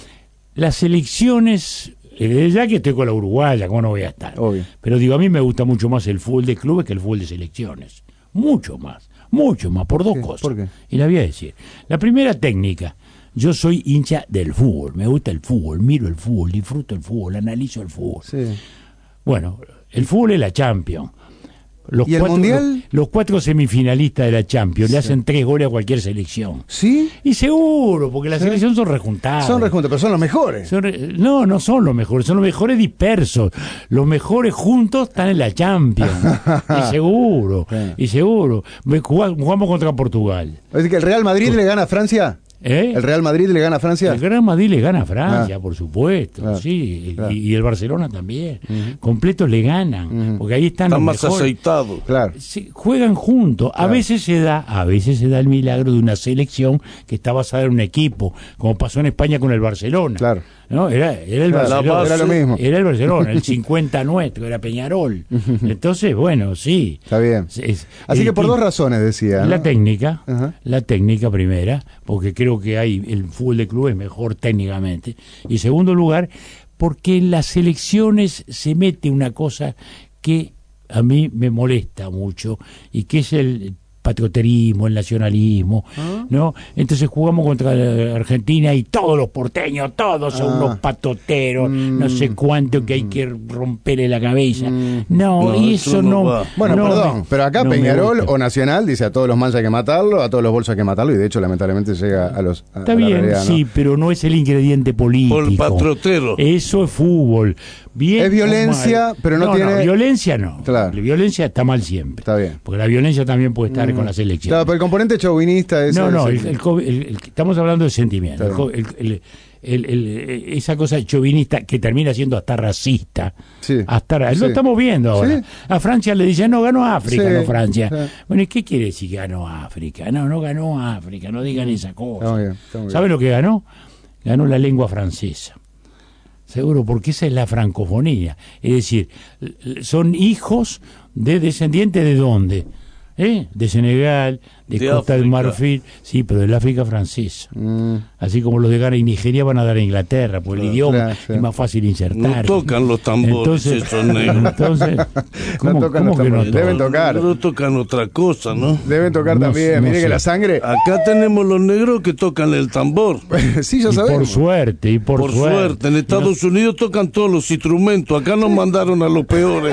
S7: Las elecciones, eh, ya que estoy con la uruguaya, ¿cómo no voy a estar?
S5: Obvio.
S7: Pero digo, a mí me gusta mucho más el fútbol de clubes que el fútbol de selecciones. Mucho más. Mucho más, por dos
S5: ¿Qué?
S7: cosas.
S5: ¿Por qué?
S7: Y la voy a decir. La primera técnica, yo soy hincha del fútbol, me gusta el fútbol, miro el fútbol, disfruto el fútbol, analizo el fútbol.
S5: Sí.
S7: Bueno, el fútbol es la Champions. Los
S5: ¿Y el
S7: cuatro,
S5: Mundial?
S7: Los, los cuatro semifinalistas de la Champions le hacen tres goles a cualquier selección.
S5: ¿Sí?
S7: Y seguro, porque las
S5: Sí.
S7: selecciones son rejuntadas.
S5: Son rejuntos, pero son los mejores.
S7: Son re- No, no son los mejores, son los mejores dispersos. Los mejores juntos están en la Champions. y seguro,
S5: Sí.
S7: y seguro. Ve, jugá- Jugamos contra Portugal.
S5: Es decir, que el Real Madrid le gana a Francia.
S7: ¿Eh?
S5: ¿El Real Madrid le gana a Francia?
S7: El Real Madrid le gana a Francia,
S5: Ah.
S7: por supuesto,
S5: Claro.
S7: sí,
S5: Claro.
S7: y, y el Barcelona también. Completos le ganan, porque ahí están
S6: Está
S7: los
S6: más
S7: mejores.
S6: aceitado.
S5: Claro.
S7: Sí, juegan juntos. A
S5: Claro.
S7: veces se da, a veces se da el milagro de una selección que está basada en un equipo, como pasó en España con el Barcelona.
S5: Claro.
S7: ¿No? Era, era el
S5: Claro,
S7: Barcelona.
S5: era lo mismo.
S7: Era el Barcelona, el cincuenta nuestro, era Peñarol. Entonces, bueno, sí.
S5: Está bien.
S7: Es- es-
S5: Así
S7: el
S5: que por
S7: equipo-
S5: dos razones decía. ¿no?
S7: La técnica,
S5: Ajá.
S7: la técnica primera, porque creo que hay el fútbol de club es mejor técnicamente. Y segundo lugar, porque en las selecciones se mete una cosa que a mí me molesta mucho y que es el patrioterismo, el nacionalismo, ¿no? Entonces jugamos contra la Argentina y todos los porteños, todos son
S5: Ah.
S7: unos patoteros, no sé cuánto que hay que romperle la cabeza. No,
S6: No,
S7: y
S6: eso
S7: eso
S6: no
S7: no.
S6: va.
S5: Bueno,
S7: no
S5: perdón,
S7: me-
S5: pero acá
S7: no me
S5: Peñarol
S7: gusta.
S5: o Nacional dice a todos los manchas hay que matarlo, a todos los bolsos hay que matarlo, y de hecho lamentablemente llega a los... a-
S7: Está
S5: a la
S7: bien,
S5: realidad, ¿no?
S7: sí, pero no es el ingrediente político.
S6: Por el patriotero.
S7: Eso es fútbol. Bien
S5: Es
S7: o
S5: violencia,
S7: mal.
S5: pero no tiene-
S7: violencia no.
S5: Claro.
S7: La violencia está mal siempre.
S5: Está bien.
S7: Porque la violencia también puede estar con la selección.
S5: Claro, pero el componente chauvinista es...
S7: no, no,
S5: es-
S7: el- el co- el- el- estamos hablando de sentimiento.
S5: Está
S7: El co- el- el- el- el- esa cosa chauvinista que termina siendo hasta racista.
S5: Sí,
S7: Hasta ra-
S5: sí.
S7: Lo estamos viendo ahora.
S5: Sí.
S7: A Francia le dicen, no, ganó África,
S5: Sí,
S7: no Francia.
S5: sí.
S7: Bueno, ¿y qué quiere decir que ganó África? No, no ganó África, no digan esa cosa.
S5: Está muy bien, está muy
S7: ¿Sabe lo que ganó? Ganó la lengua francesa. Seguro, porque esa es la francofonía. Es decir, l- l- son hijos de descendientes de dónde? ¿Eh? De Senegal, de,
S6: De
S7: Costa del
S6: África.
S7: Marfil, sí, pero del África francesa.
S5: Mm,
S7: Así como los de Ghana y Nigeria van a dar a Inglaterra, porque el idioma
S5: claro, sí.
S7: es más fácil insertar.
S6: No tocan los tambores
S7: Entonces,
S6: esos negros.
S7: entonces ¿cómo,
S5: tocan
S7: cómo
S5: los
S7: que no
S5: tambores. Deben
S7: tocan?
S5: tocar.
S6: No tocan otra cosa, ¿no?
S5: deben tocar
S7: No
S5: también,
S7: sé, no
S5: mire que
S7: sé.
S5: la sangre...
S6: Acá tenemos los negros que tocan el tambor.
S5: sí, ya
S7: Y por
S5: sabemos.
S7: suerte, y por,
S6: Por suerte, en Estados Unidos tocan todos los instrumentos. Acá nos mandaron a los peores.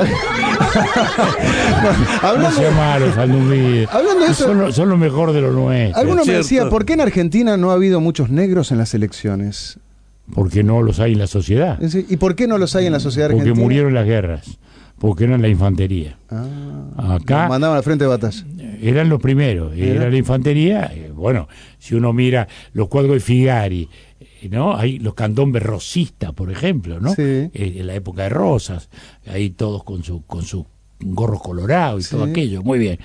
S7: No
S5: Hablando,
S7: sea malo, Saldumide.
S5: Hablando de eso-
S7: Son, lo- son lo mejor de lo nuestro.
S5: alguno me
S6: cierto.
S5: decía, ¿por qué en Argentina no ha habido muchos negros en las elecciones?
S7: Porque no los hay en la sociedad.
S5: Es decir, ¿y por qué no los hay en la sociedad
S7: Porque
S5: argentina?
S7: murieron en las guerras. Porque eran la infantería.
S5: Ah,
S7: Acá
S5: mandaban al frente de batalla.
S7: eran los primeros. Era la infantería. eh, Bueno, si uno mira los cuadros de Figari, eh, ¿no? Hay los candombes rosistas, por ejemplo, ¿no?
S5: Sí.
S7: Eh, en la época de Rosas. Ahí todos con su con su gorros colorados y
S5: Sí.
S7: todo aquello. Muy bien.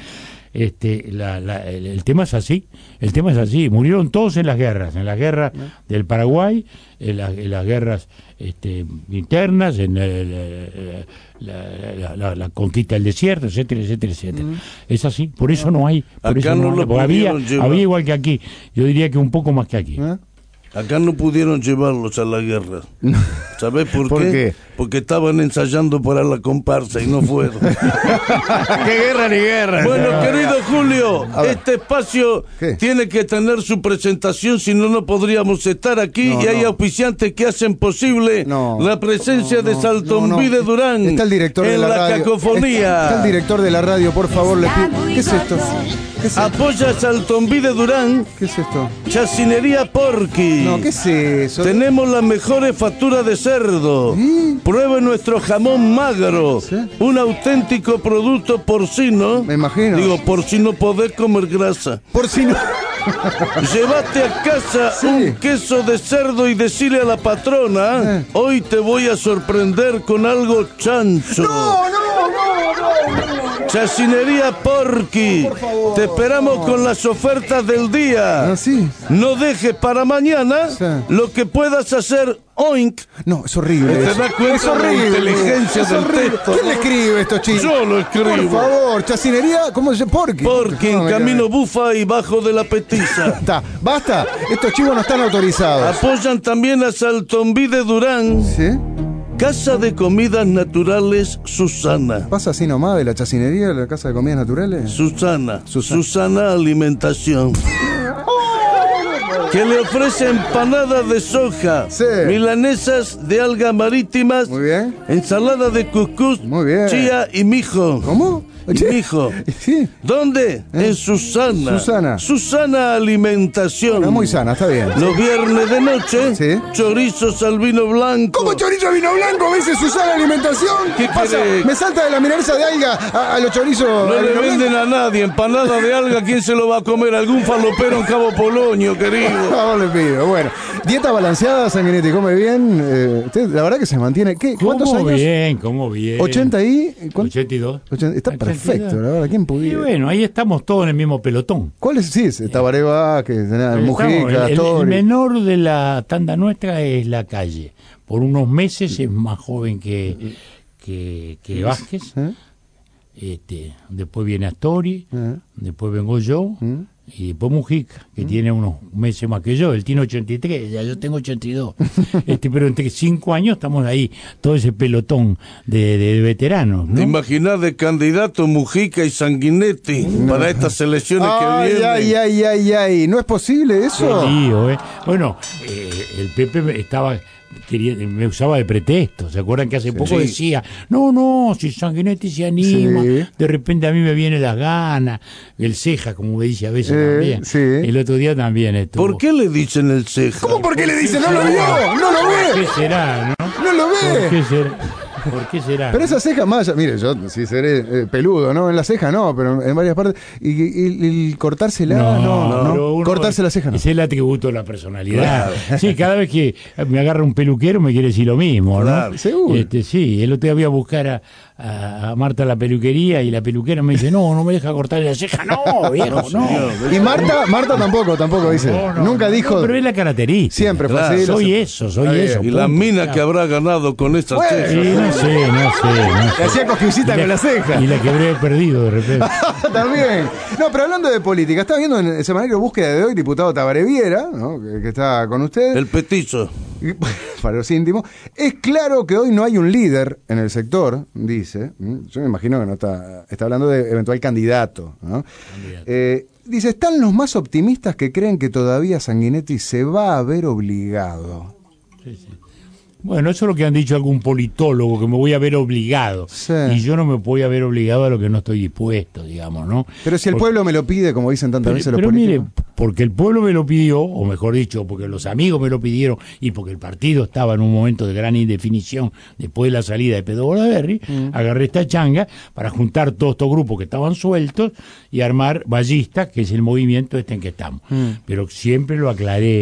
S7: este, la, la, el, el tema es así, el tema es así, murieron todos en las guerras, en las guerras del Paraguay, en, la, en las guerras este, internas, en el, la, la, la, la conquista del desierto, etcétera, etcétera, etcétera. Mm. Es así, por eso no hay, por
S6: Acá
S7: eso no,
S6: no
S7: hay,
S6: lo
S7: había,
S6: llevar.
S7: había igual que aquí, yo diría que un poco más que aquí.
S5: ¿Eh?
S6: Acá no pudieron llevarlos a la guerra. ¿Sabés por,
S5: ¿Por
S6: qué?
S5: qué?
S6: Porque estaban ensayando para la comparsa y no fueron.
S5: ¡Qué guerra ni guerra!
S6: Bueno, querido Julio,
S5: ver.
S6: este espacio
S5: ¿Qué?
S6: tiene que tener su presentación, si no, no podríamos estar aquí.
S5: No,
S6: y hay
S5: no.
S6: auspiciantes que hacen posible
S5: No,
S6: la presencia
S5: no,
S6: de
S5: no,
S6: Saltombí
S5: no, no.
S6: de Durán
S5: Está el director
S6: en
S5: de la,
S6: la
S5: radio.
S6: cacofonía.
S5: Está el director de la radio, por favor, le pido. ¿Qué es esto? ¿Qué es esto?
S6: Apoya Saltombí de Durán,
S5: ¿Qué es esto?
S6: Chacinería Porky.
S5: No, ¿qué es eso?
S6: Tenemos las mejores facturas de cerdo.
S5: ¿Sí?
S6: Pruebe nuestro jamón magro.
S5: ¿Sí?
S6: Un auténtico producto porcino.
S5: Me imagino.
S6: Digo, porcino poder comer grasa.
S5: Por si no.
S6: Llevaste a casa
S5: Sí.
S6: un queso de cerdo y decile a la patrona,
S5: Eh.
S6: hoy te voy a sorprender con algo chancho.
S5: No, no, no, no, no.
S6: Chacinería Porky.
S5: Por favor.
S6: Te esperamos con las ofertas del día.
S5: Ah, sí.
S6: No dejes para mañana
S5: Sí.
S6: lo que puedas hacer oink.
S5: No, es horrible.
S6: ¿Te
S5: eso.
S6: das cuenta
S5: Es
S6: de la
S5: horrible.
S6: inteligencia
S5: Es
S6: del
S5: horrible.
S6: texto?
S5: ¿Quién le escribe estos chicos?
S6: Yo lo escribo.
S5: Por favor, chacinería, ¿cómo se llama? Porky.
S6: Porky
S5: No,
S6: en
S5: me
S6: camino
S5: cabe.
S6: bufa y bajo de la petiza.
S5: Está, basta. Estos chivos no están autorizados.
S6: Apoyan también a Saltombí de Durán.
S5: ¿Sí?
S6: Casa de Comidas Naturales Susana.
S5: ¿Pasa así nomás de la chacinería, de la casa de comidas naturales?
S6: Susana.
S5: Susana.
S6: Susana Alimentación. Que le ofrece empanadas de soja,
S5: Sí.
S6: milanesas de algas marítimas,
S5: Muy bien.
S6: ensalada de cuscús,
S5: Muy bien.
S6: chía y mijo.
S5: ¿Cómo?
S6: Y mijo.
S5: Sí.
S6: ¿Dónde? En Susana.
S5: Susana.
S6: Susana Alimentación.
S5: Está muy sana, está bien.
S6: Los viernes de noche,
S5: Sí.
S6: chorizos al vino blanco.
S5: ¿Cómo chorizo vino blanco? ¿Ves Susana Alimentación?
S6: ¿Qué
S5: pasa?
S6: querés?
S5: Me salta de la milanesa de alga a, a los chorizos.
S6: No
S5: al
S6: le
S5: vino
S6: venden a nadie empanada de alga. ¿Quién se lo va a comer? Algún falopero en Cabo Polonio, querido.
S5: No le pido. Bueno, dieta balanceada, Sanguinetti, come bien. Eh, usted, la verdad que se mantiene. ¿Qué? ¿Cuántos
S7: ¿Cómo
S5: años?
S7: bien? ¿Cómo bien?
S5: ¿ochenta y? ¿cuánto?
S7: ochenta y dos.
S5: ochenta está
S7: ochenta y
S5: perfecto,
S7: dos.
S5: la verdad. ¿Quién
S7: Y
S5: pudiera?
S7: bueno, ahí estamos todos en el mismo pelotón.
S5: ¿Cuál es? Sí, es Tabaré que
S7: Estamos,
S5: Mujica,
S7: el, el- el
S5: Astori.
S7: menor de la tanda nuestra es La Calle. Por unos meses es más joven que, que, que Vázquez.
S5: ¿Eh?
S7: Este, después viene Astori,
S5: ¿Eh?
S7: después vengo yo,
S5: ¿Mm?
S7: y después Mujica, que tiene unos meses más que yo. Él tiene ochenta y tres, ya yo tengo ochenta y dos. este, pero entre cinco años estamos ahí, todo ese pelotón de, de veteranos, ¿no?
S6: ¿Te imaginas de candidato Mujica y Sanguinetti para estas elecciones
S5: Ay,
S6: que vienen?
S5: ay, ay, ay, ay. ¿No es posible eso?
S7: Qué lío, ¿eh? Bueno, eh, el Pepe me estaba quería, me usaba de pretexto. ¿Se acuerdan que hace poco
S6: Sí.
S7: decía, no, no, si Sanguinetti se anima,
S5: Sí.
S7: de repente a mí me vienen las ganas, el ceja, como me dice a veces
S5: Eh,
S7: también.
S5: sí.
S7: El otro día también estuvo.
S6: ¿Por qué le dicen el ceja?
S5: ¿Cómo por qué le dice? ¿No lo vio? ¿No lo
S7: ¿Por qué
S5: ve?
S7: será, no?
S5: ¿No lo
S7: ¿Por
S5: ve?
S7: qué será? ¿Por qué será?
S5: Pero esa ceja más, mire, yo sí seré eh, peludo, ¿no? En la ceja no, pero en varias partes. Y, y- y el cortársela, no, no.
S7: pero uno-
S5: Cortarse la ceja, no.
S7: Es el atributo de la personalidad. Sí, cada vez que me agarra un peluquero me quiere decir lo mismo, ¿no?
S6: Claro,
S5: seguro.
S7: Este, sí, el otro día voy a buscar a, a- a Marta a la peluquería y la peluquera me dice, no, no me deja cortar la ceja. No, viejo, no.
S5: Y Marta, Marta tampoco, tampoco dice.
S7: No, no,
S5: Nunca
S7: no,
S5: dijo.
S7: pero es la característica.
S5: Siempre fue
S6: Claro,
S5: así.
S7: Soy
S5: lo-
S7: eso, soy
S5: Está bien.
S7: eso.
S6: Y la
S7: punto.
S6: mina que habrá ganado con estas
S5: Bueno.
S6: cejas.
S7: Sí, no sé, no sé. No sé.
S5: Le hacía cosquillita
S7: Y la-
S5: con la ceja.
S7: Y la que habré perdido de repente.
S5: También. No, pero hablando de política, está viendo en el semanario Búsqueda de hoy, diputado Tabaré Viera, ¿no? que, que está con usted.
S6: El petizo.
S5: Y, para los íntimos, es claro que hoy no hay un líder en el sector, dice. ¿m? Yo me imagino que no está, está hablando de eventual candidato. ¿no? Eh, dice, están los más optimistas que creen que todavía Sanguinetti se va a ver obligado.
S7: Bueno, eso es lo que han dicho algún politólogo, que me voy a ver obligado.
S5: Sí.
S7: Y yo no me voy a ver obligado a lo que no estoy dispuesto, digamos, ¿no?
S5: Pero si el
S7: Por-
S5: pueblo me lo pide, como dicen tantas
S7: Pero,
S5: veces los
S7: pero mire,
S5: políticos.
S7: porque el pueblo me lo pidió, o mejor dicho, porque los amigos me lo pidieron, y porque el partido estaba en un momento de gran indefinición después de la salida de Pedro Bordaberry,
S5: Mm.
S7: agarré esta changa para juntar todos estos grupos que estaban sueltos y armar Ballistas, que es el movimiento este en que estamos.
S5: Mm.
S7: Pero siempre lo aclaré,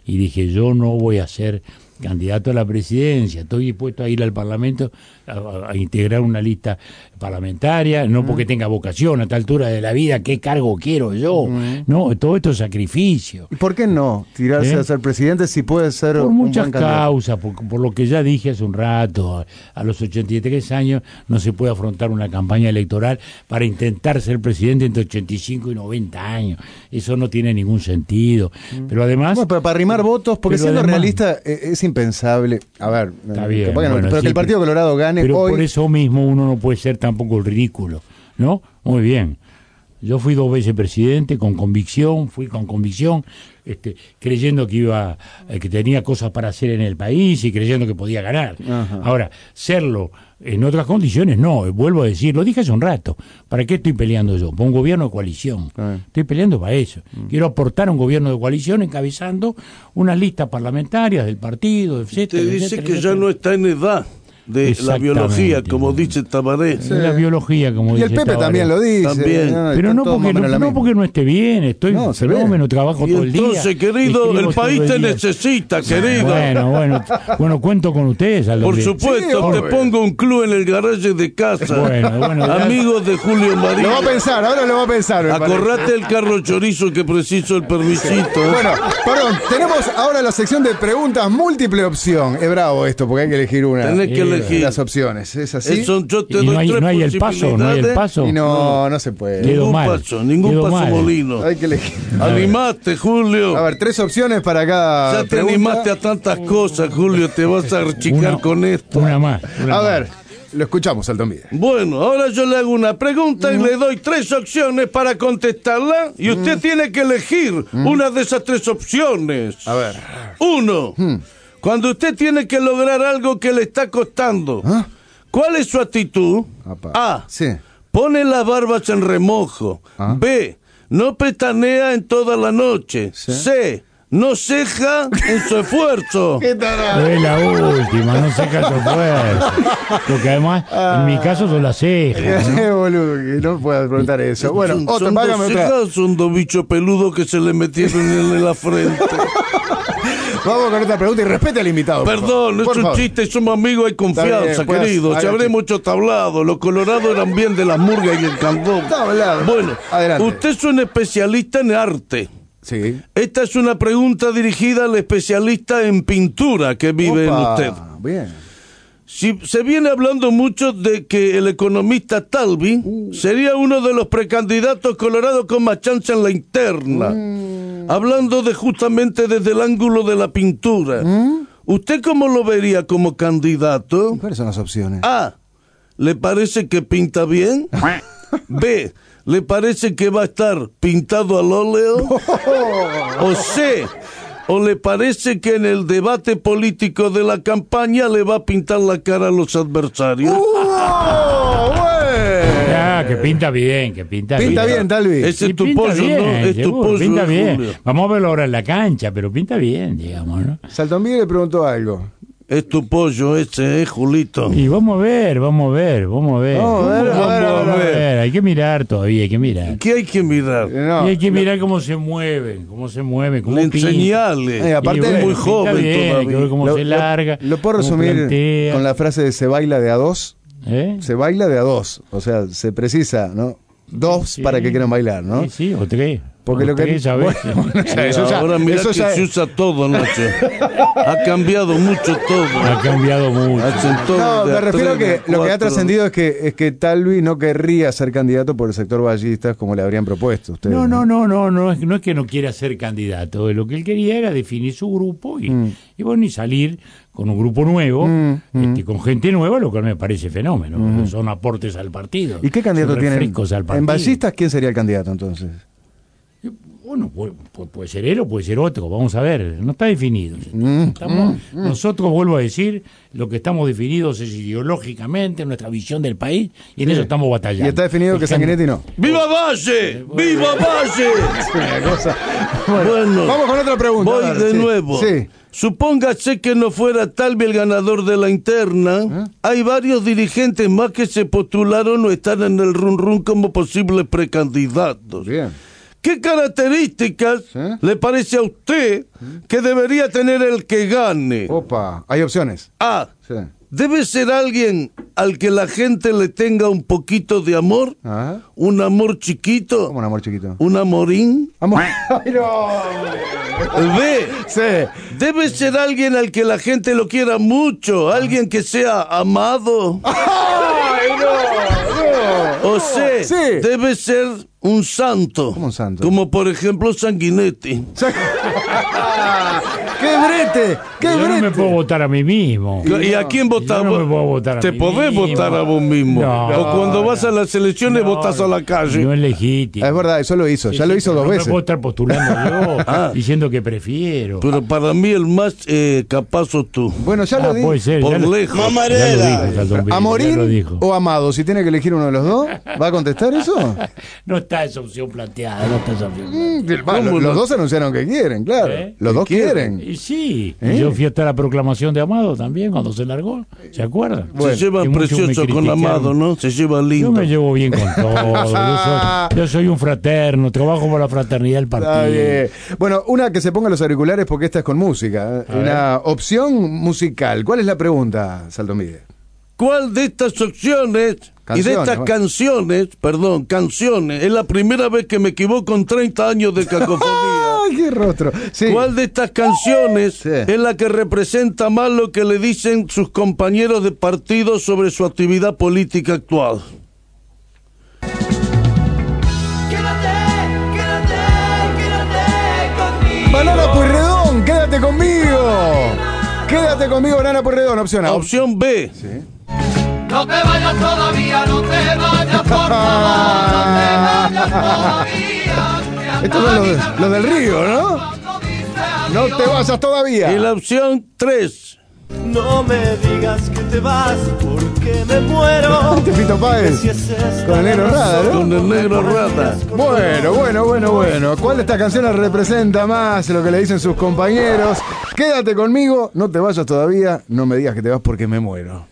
S7: y dije, yo no voy a ser candidato a la presidencia, estoy dispuesto a ir al Parlamento a, a integrar una lista parlamentaria, no porque tenga vocación a esta altura de la vida, qué cargo quiero yo, no, todo esto es sacrificio.
S5: ¿Y por qué no tirarse
S7: ¿Eh?
S5: a ser presidente si puede ser
S7: Por
S5: un
S7: muchas
S5: buen candidato?
S7: causas, por, por lo que ya dije hace un rato, a, a los ochenta y tres años no se puede afrontar una campaña electoral para intentar ser presidente entre ochenta y cinco y noventa años, eso no tiene ningún sentido, pero además...
S5: Bueno, pero para arrimar votos, porque
S7: pero
S5: siendo
S7: además-
S5: realista eh, es impensable, a ver,
S7: Está
S5: eh,
S7: bien,
S5: capaz que no,
S7: bueno,
S5: pero
S7: sí,
S5: que el Partido
S7: pero-
S5: Colorado gane
S7: Pero
S5: hoy...
S7: por eso mismo uno no puede ser tampoco el ridículo, ¿no? Muy bien. Yo fui dos veces presidente con convicción, fui con convicción, este, creyendo que iba, eh, que tenía cosas para hacer en el país y creyendo que podía ganar.
S5: Ajá.
S7: Ahora, serlo en otras condiciones, no, eh, vuelvo a decir, lo dije hace un rato, ¿para qué estoy peleando yo? Por un gobierno de coalición.
S5: Ah.
S7: Estoy peleando para eso. Quiero aportar a un gobierno de coalición encabezando unas listas parlamentarias del partido, etcétera.
S6: Te dice
S7: etcétera,
S6: que ya
S7: etcétera.
S6: no está en edad de la
S7: Exactamente.
S6: biología, como dice Tabaré.
S7: Es la biología, como
S5: Y el
S7: dice
S5: Pepe
S7: Tabaré.
S5: también lo dice.
S6: También.
S5: ¿no?
S7: Pero
S5: Están
S7: no
S5: todos
S7: porque
S5: más o
S7: no,
S5: menos la
S7: no
S5: misma.
S7: porque no esté bien, estoy
S5: No, se ve.
S7: fenómeno, trabajo
S6: Y
S7: todo el día.
S6: entonces, querido,
S7: escribo
S6: el
S7: todo
S6: país te
S7: día.
S6: necesita, querido.
S7: Bueno, bueno, bueno, cuento con ustedes. Aldo,
S6: Por
S7: que-
S6: supuesto,
S5: Sí,
S6: te
S5: obvio.
S6: pongo un club en el garaje de casa.
S7: Bueno, bueno, ya-
S6: Amigos de Julio María.
S5: Lo va a pensar, ahora lo va a pensar. me parece.
S6: Acorrate el carro chorizo que preciso el permisito. ¿eh?
S5: Bueno, perdón, tenemos ahora la sección de preguntas múltiple opción. Es bravo esto, porque hay que elegir una
S6: Tenés que
S7: Eh,
S5: de
S6: elegir.
S5: las opciones. ¿Es así?
S6: Eso, yo te
S7: y
S6: doy
S7: no hay,
S6: tres
S7: no hay el paso, no hay el
S6: posibilidades.
S7: paso.
S5: Y no, no se puede.
S7: Quedó
S6: Ningún
S7: mal,
S6: paso, ningún
S7: quedó
S6: paso
S7: mal.
S6: molino.
S5: Hay que elegir.
S6: Animaste, Julio.
S5: A ver, tres opciones para cada
S6: Ya te
S5: pregunta.
S6: animaste a tantas cosas, Julio. Te vas a archicar
S7: Una-
S6: con esto.
S7: Una más. una
S5: A
S7: más.
S5: ver, lo escuchamos, Altomide.
S6: Bueno, ahora yo le hago una pregunta y le doy tres opciones para contestarla y usted tiene que elegir una de esas tres opciones.
S5: A ver.
S6: Uno, cuando usted tiene que lograr algo que le está costando,
S5: ¿Ah?
S6: ¿cuál es su actitud?
S5: Apa.
S6: A,
S5: Sí.
S6: pone las barbas en remojo.
S5: Ah.
S6: B, no petanea en toda la noche.
S5: Sí.
S6: C, no ceja en su esfuerzo.
S5: ¿Qué tal?
S7: Es la última, no se caso fuerza. Porque además, en mi caso son las cejas. ¿no?
S5: Qué boludo, que no puedas preguntar eso. Bueno,
S6: son,
S5: otra,
S6: son dos
S5: págame otra.
S6: cejas, son dos bichos peludos que se le metieron en, en la frente.
S5: Vamos con otra pregunta y respete al invitado. por
S6: Perdón,
S5: favor.
S6: es
S5: Por
S6: un
S5: favor.
S6: chiste, somos amigos, hay confianza,
S5: Está bien, pues,
S6: querido.
S5: haga
S6: Se habré
S5: chiste.
S6: mucho tablado. Los colorados eran bien de las murgas y el candón.
S5: Está hablado.
S6: Bueno,
S5: Adelante.
S6: usted es un especialista en arte.
S5: Sí.
S6: Esta es una pregunta dirigida al especialista en pintura que vive en
S5: Opa,
S6: usted.
S5: Bien.
S6: Si se viene hablando mucho de que el economista Talvi
S5: Uh.
S6: sería uno de los precandidatos colorados con más chance en la interna.
S5: Mm.
S6: Hablando de justamente desde el ángulo de la pintura.
S5: ¿Mm?
S6: ¿Usted cómo lo vería como candidato?
S5: ¿Cuáles son las opciones?
S6: A. ¿Le parece que pinta bien? B. ¿Le parece que va a estar pintado al óleo? O C. ¿O le parece que en el debate político de la campaña le va a pintar la cara a los adversarios?
S5: ¡Oh, güey!
S7: Ah, que pinta bien, que pinta,
S5: Pinta bien, Talvi.
S6: Ese
S7: Sí,
S6: es tu
S7: pinta
S6: pollo,
S7: bien,
S6: ¿no? Es tu
S7: seguro,
S6: pollo,
S7: pinta bien.
S6: Julio.
S7: Vamos a verlo ahora en la cancha, pero pinta bien, digamos, ¿no?
S5: Saltomide le preguntó algo.
S6: Es tu pollo ese, ¿eh, Julito?
S7: Y vamos a ver, vamos a ver, vamos a ver.
S5: Vamos a ver,
S6: a ver,
S7: Vamos
S6: a ver.
S7: Hay que mirar todavía, hay que mirar.
S6: ¿Qué hay que mirar?
S5: No.
S7: Y hay que mirar cómo se mueven, cómo se mueven, cómo
S6: Le
S7: pinta.
S6: enseñale.
S5: Eh, aparte
S7: Y
S5: es
S6: muy
S7: pinta
S6: joven
S7: bien, hay que
S6: todavía.
S7: ver cómo
S5: Lo-
S7: se
S5: lo-
S7: larga.
S5: ¿Lo puedo
S7: cómo
S5: resumir
S7: plantea.
S5: con la frase de se baila de a dos?
S7: ¿Eh?
S5: Se baila de a dos. O sea, se precisa, ¿no? Dos
S7: Sí.
S5: para que quieran bailar, ¿no?
S7: Sí, sí, o tres.
S5: Porque
S7: o
S5: lo que-
S7: tres a veces.
S5: Bueno, bueno, ya, eso ya-
S6: Ahora mira
S5: eso
S6: que
S5: ya-
S6: se usa todo, Nacho. Ha cambiado mucho todo.
S7: Ha cambiado mucho.
S6: Hacen todo
S5: No,
S6: de
S5: me
S6: a
S5: refiero a
S6: tres,
S5: que
S6: de a
S5: lo que ha
S6: cuatro.
S5: trascendido es que es que Talvi no querría ser candidato por el sector ballistas como le habrían propuesto ustedes.
S7: No, no, no, no, no es, no es que no quiera ser candidato. Lo que él quería era definir su grupo y,
S5: Mm.
S7: y bueno, y salir con un grupo nuevo,
S5: Mm,
S7: este, con gente nueva, lo que me parece fenómeno. porque Son aportes al partido.
S5: ¿Y qué candidato
S7: son
S5: tienen?
S7: refrescos al partido.
S5: En ballistas, ¿quién sería el candidato entonces?
S7: Bueno, puede, puede- puede ser él o puede ser otro, vamos a ver, no está definido.
S5: Mm,
S7: Estamos- Nosotros, vuelvo a decir, lo que estamos definidos es ideológicamente, nuestra visión del país, y en eso estamos batallando.
S5: Y está definido que
S7: Dejemos-
S5: Sanguinetti no.
S6: ¡Viva Valle! ¡Viva Valle!
S5: Una cosa.
S6: Bueno,
S5: Vamos con otra pregunta.
S6: voy
S5: a ver,
S6: de
S5: sí.
S6: nuevo.
S5: Sí.
S6: Supóngase que no fuera Talvi el ganador de la interna. Hay varios dirigentes más que se postularon o están en el run run como posibles precandidatos.
S5: Bien.
S6: ¿Qué características
S5: ¿Sí?
S6: le parece a usted que debería tener el que gane?
S5: Opa, hay opciones.
S6: A.
S5: Sí.
S6: Debe ser alguien al que la gente le tenga un poquito de amor,
S5: Ajá.
S6: un amor chiquito,
S5: Como un amor chiquito.
S6: un amorín.
S5: Amor. Ay, no.
S6: B.
S5: Sí.
S6: Debe ser alguien al que la gente lo quiera mucho, alguien que sea amado.
S5: Ay, no, no.
S6: O C.
S5: Sí.
S6: Debe ser un santo.
S5: ¿Cómo un santo?
S6: Como por ejemplo Sanguinetti.
S5: ¡Qué brete! ¡Qué
S7: Yo no
S5: brete!
S7: me puedo votar a mí mismo.
S6: ¿Y a quién votás?
S7: Yo no me puedo votar a
S6: Te
S7: mí
S6: podés
S7: mismo.
S6: votar a vos mismo.
S7: No.
S6: O cuando vas a las elecciones votás a la calle.
S7: No es legítimo.
S5: Es verdad, eso lo hizo.
S7: Sí,
S5: Ya lo
S7: sí,
S5: hizo
S7: pero
S5: dos
S7: no
S5: veces.
S7: me puedo estar postulando yo
S6: Ah.
S7: diciendo que prefiero.
S6: Pero para mí el más eh, capaz sos tú.
S5: Bueno, ya
S7: Ah,
S5: lo di.
S7: puede ser.
S6: Por
S7: ya lo-
S6: lejos.
S7: Ya lo dijo, Salton Billy, ya lo
S5: ¿Amorín
S7: dijo.
S5: o Amado? Si tiene que elegir uno de los dos, ¿va a contestar eso?
S7: No está esa opción planteada, no está esa opción planteada.
S5: Mm, va, lo-
S6: ¿Cómo
S5: los
S6: no?
S5: dos anunciaron que quieren, claro.
S7: ¿Eh?
S5: Los dos
S6: ¿Que quieren?
S5: quieren.
S7: Y sí,
S5: ¿Eh?
S7: y yo fui hasta la proclamación de Amado también cuando se largó, ¿se acuerdan?
S5: Bueno,
S6: Se lleva
S7: que muchos me
S6: precioso con
S7: criticaron.
S6: Amado, ¿no? Se lleva
S7: Yo
S6: lindo.
S7: me llevo bien con todo, yo soy, yo soy un fraterno, trabajo por la fraternidad del
S5: Está
S7: partido.
S5: bien. Bueno, una que se ponga los auriculares porque esta es con música. ¿eh? Una opción musical. ¿Cuál es la pregunta, Salton Mide?
S6: ¿Cuál de estas opciones y de
S5: Canciones,
S6: estas
S5: bueno.
S6: canciones, perdón, canciones, es la primera vez que me equivoco en treinta años de cacofonía?
S5: ¡Ay, qué rostro! Sí.
S6: ¿Cuál de estas canciones
S5: Sí.
S6: es la que representa más lo que le dicen sus compañeros de partido sobre su actividad política actual?
S3: Quédate, quédate, quédate conmigo.
S5: Banana Pueyrredón, quédate conmigo. Quédate conmigo, Banana Pueyrredón, opción A.
S6: Opción B.
S3: No te vayas todavía, no te vayas, por favor, no te vayas todavía.
S5: Estos son los, los del Río, ¿no? No te vayas todavía.
S6: Y la opción tres.
S8: No me digas que te vas porque me muero.
S5: Este Fito Páez con el negro Rada, ¿no?
S6: Con el negro Rata.
S5: Bueno, bueno, bueno, bueno. ¿Cuál de estas canciones representa más lo que le dicen sus compañeros? Quédate conmigo, no te vayas todavía, no me digas que te vas porque me muero.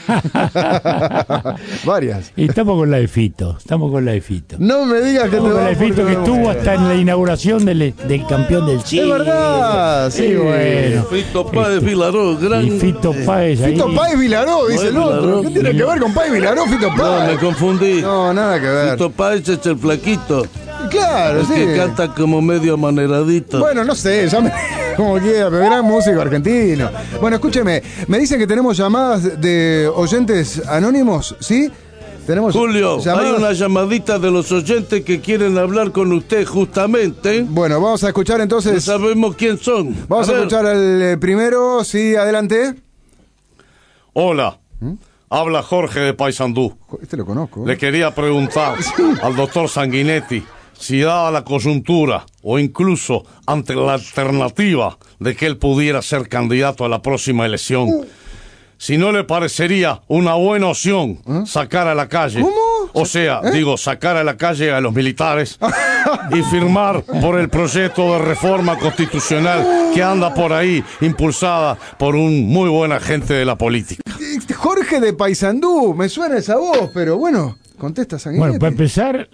S5: Varias.
S7: Y estamos con la de Fito, estamos con la de Fito.
S5: No me digas que te
S7: Estamos con la
S5: vas
S7: de Fito
S5: porque
S7: que
S5: me
S7: estuvo
S5: muero.
S7: hasta en la inauguración del, del campeón del Chile.
S5: Es verdad, sí.
S7: Sí, bueno.
S6: Fito Páez Vilaró, gran.
S7: Y Fito Páez ahí.
S5: Fito Páez Vilaró, dice el
S6: Páez
S5: otro.
S6: Vilaró.
S5: ¿Qué tiene que ver con Páez Vilaró, Fito
S6: No,
S5: Páez?
S6: me confundí.
S5: No, nada que ver.
S6: Fito Páez es el flaquito,
S5: Claro,
S6: el
S5: sí.
S6: que canta como medio amaneradito.
S5: Bueno, no sé, ya me... como quiera, pero gran músico argentino. Bueno, escúcheme, me dicen que tenemos llamadas de oyentes anónimos, ¿sí? Tenemos
S6: Julio, hay
S5: llamadas.
S6: una llamadita de los oyentes que quieren hablar con usted justamente.
S5: Bueno, vamos a escuchar
S6: No
S5: entonces.
S6: sabemos quién son.
S5: Vamos a,
S6: ver.
S5: escuchar al eh, primero, sí, adelante.
S9: Hola, habla Jorge de Paysandú.
S5: Este lo conozco.
S9: Le quería preguntar al doctor Sanguinetti si dada la coyuntura o incluso ante la alternativa de que él pudiera ser candidato a la próxima elección, si no le parecería una buena opción sacar a la calle,
S5: ¿Cómo?
S9: o sea, digo, sacar a la calle a los militares y firmar por el proyecto de reforma constitucional que anda por ahí, impulsada por un muy buen agente de la política.
S5: Eh, Jorge de Paysandú, me suena esa voz, pero bueno, contesta Sanguinetti.
S7: Bueno, para empezar,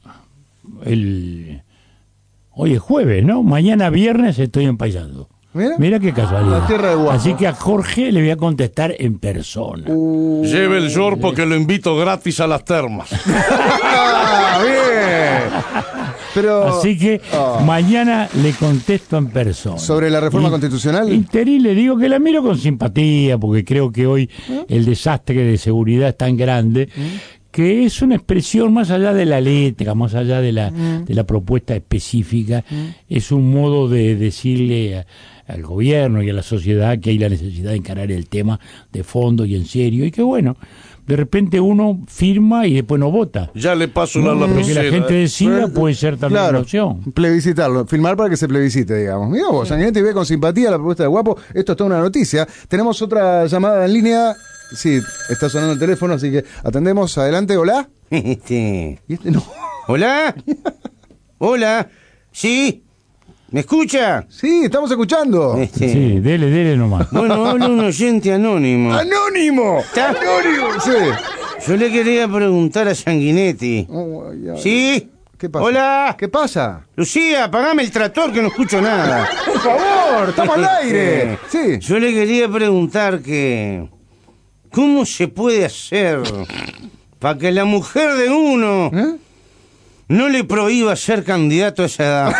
S7: el hoy es jueves, ¿no? Mañana viernes estoy en Paysandú.
S5: Mira.
S7: Mira qué casualidad.
S5: La tierra de Guapo.
S7: Así que a Jorge le voy a contestar en persona.
S9: Lleve el yorpo que lo invito gratis a las termas.
S5: ¡Ah, bien! Pero
S7: Así que
S5: Ah.
S7: mañana le contesto en persona.
S5: sobre la reforma
S7: Y-
S5: constitucional.
S7: Interín le digo que la miro con simpatía, porque creo que hoy el desastre de seguridad es tan grande que es una expresión más allá de la letra, más allá de la, de la propuesta específica, es un modo de decirle a- al gobierno y a la sociedad que hay la necesidad de encarar el tema de fondo y en serio, y que bueno, de repente uno firma y después no vota.
S6: Ya le paso la
S7: Lo que la
S6: lapicera.
S7: gente decida
S5: Pero,
S7: puede ser también
S5: claro,
S7: una opción.
S5: plebiscitarlo, filmar para que se plebiscite, digamos. Mira vos, Sanguinetti ve con simpatía la propuesta de Guapo. Esto es toda una noticia. Tenemos otra llamada en línea. Sí, está sonando el teléfono, así que atendemos. Adelante, hola.
S1: Este,
S5: ¿Y este no?
S1: ¿Hola? ¿Hola? ¿Sí? ¿Me escucha?
S5: Sí, estamos escuchando.
S1: Este,
S7: Sí, dele, dele nomás.
S1: Bueno, habla un oyente anónimo.
S5: ¡Anónimo!
S1: ¿Está?
S5: ¡Anónimo! Sí.
S1: Yo le quería preguntar a Sanguinetti.
S5: Oh, ay, ay.
S1: ¿Sí?
S5: ¿Qué pasa?
S1: Hola.
S5: ¿Qué pasa?
S1: Lucía, apagame el tractor que no escucho nada.
S5: Por favor, estamos al aire. Sí.
S1: Yo le quería preguntar que... ¿Cómo se puede hacer para que la mujer de uno
S5: ¿Eh?
S1: no le prohíba ser candidato a esa edad?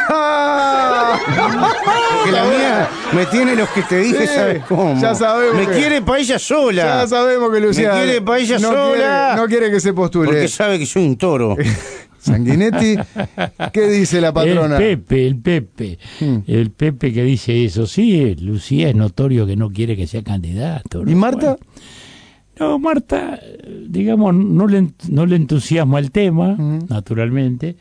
S1: Que la mía me tiene los que te dije,
S5: Sí,
S1: ¿sabes cómo?
S5: ya sabemos
S1: Me
S5: que-
S1: quiere para ella sola.
S5: Ya sabemos que Lucía
S1: Me quiere para ella
S5: no
S1: sola.
S5: quiere, no quiere que se postule.
S1: Porque sabe que soy un toro.
S5: Sanguinetti, ¿qué dice la patrona?
S7: El Pepe, el Pepe,
S5: Hmm.
S7: el Pepe que dice eso. Sí, Lucía es notorio que no quiere que sea candidato, ¿no?
S5: ¿Y Marta?
S7: Bueno. No, Marta, digamos, no le, no le entusiasma el tema, naturalmente,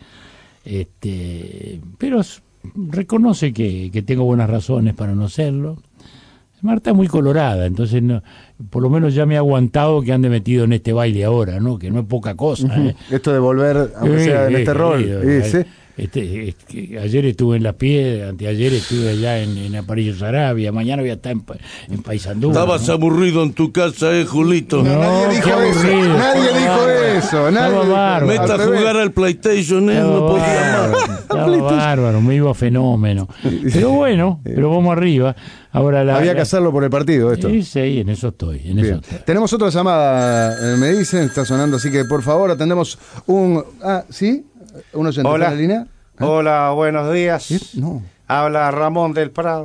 S7: este, pero s- reconoce que, que tengo buenas razones para no serlo. Marta es muy colorada, entonces no, por lo menos ya me ha aguantado que ande metido en este baile ahora, ¿no? Que no es poca cosa. ¿eh?
S5: Esto de volver, aunque
S7: Sí,
S5: sea en
S7: sí,
S5: este rol.
S7: querido,
S5: Sí,
S7: eh,
S5: sí.
S7: este, es que ayer estuve en Las Piedras, anteayer estuve allá en, en Aparicio Sarabia, mañana voy a estar en, Pa- en Paysandú.
S6: Estabas
S7: ¿no?
S6: aburrido en tu casa, eh, Julito.
S5: No, nadie
S7: qué
S5: dijo eso.
S7: aburrido,
S5: Nadie
S7: estaba
S5: dijo
S7: bárbaro.
S5: eso. Nadie
S7: Estaba
S5: dijo-
S7: bárbaro.
S6: Meta a
S5: Al revés.
S6: jugar al PlayStation, eh,
S7: Estaba
S6: no podía
S7: bárbaro,
S6: más.
S7: estaba bárbaro, me iba fenómeno. Pero bueno, pero vamos arriba. Ahora la,
S5: Había
S7: la-
S5: que hacerlo por el partido, esto.
S7: Sí, sí, en eso estoy, en eso
S5: Bien.
S7: estoy.
S5: Tenemos otra llamada, eh, me dicen, está sonando, así que por favor atendemos un... Ah, ¿sí? ¿Un oyente
S1: Hola.
S5: está en la línea?
S1: Hola, buenos días.
S5: ¿Eh? No.
S1: Habla Ramón del Prado.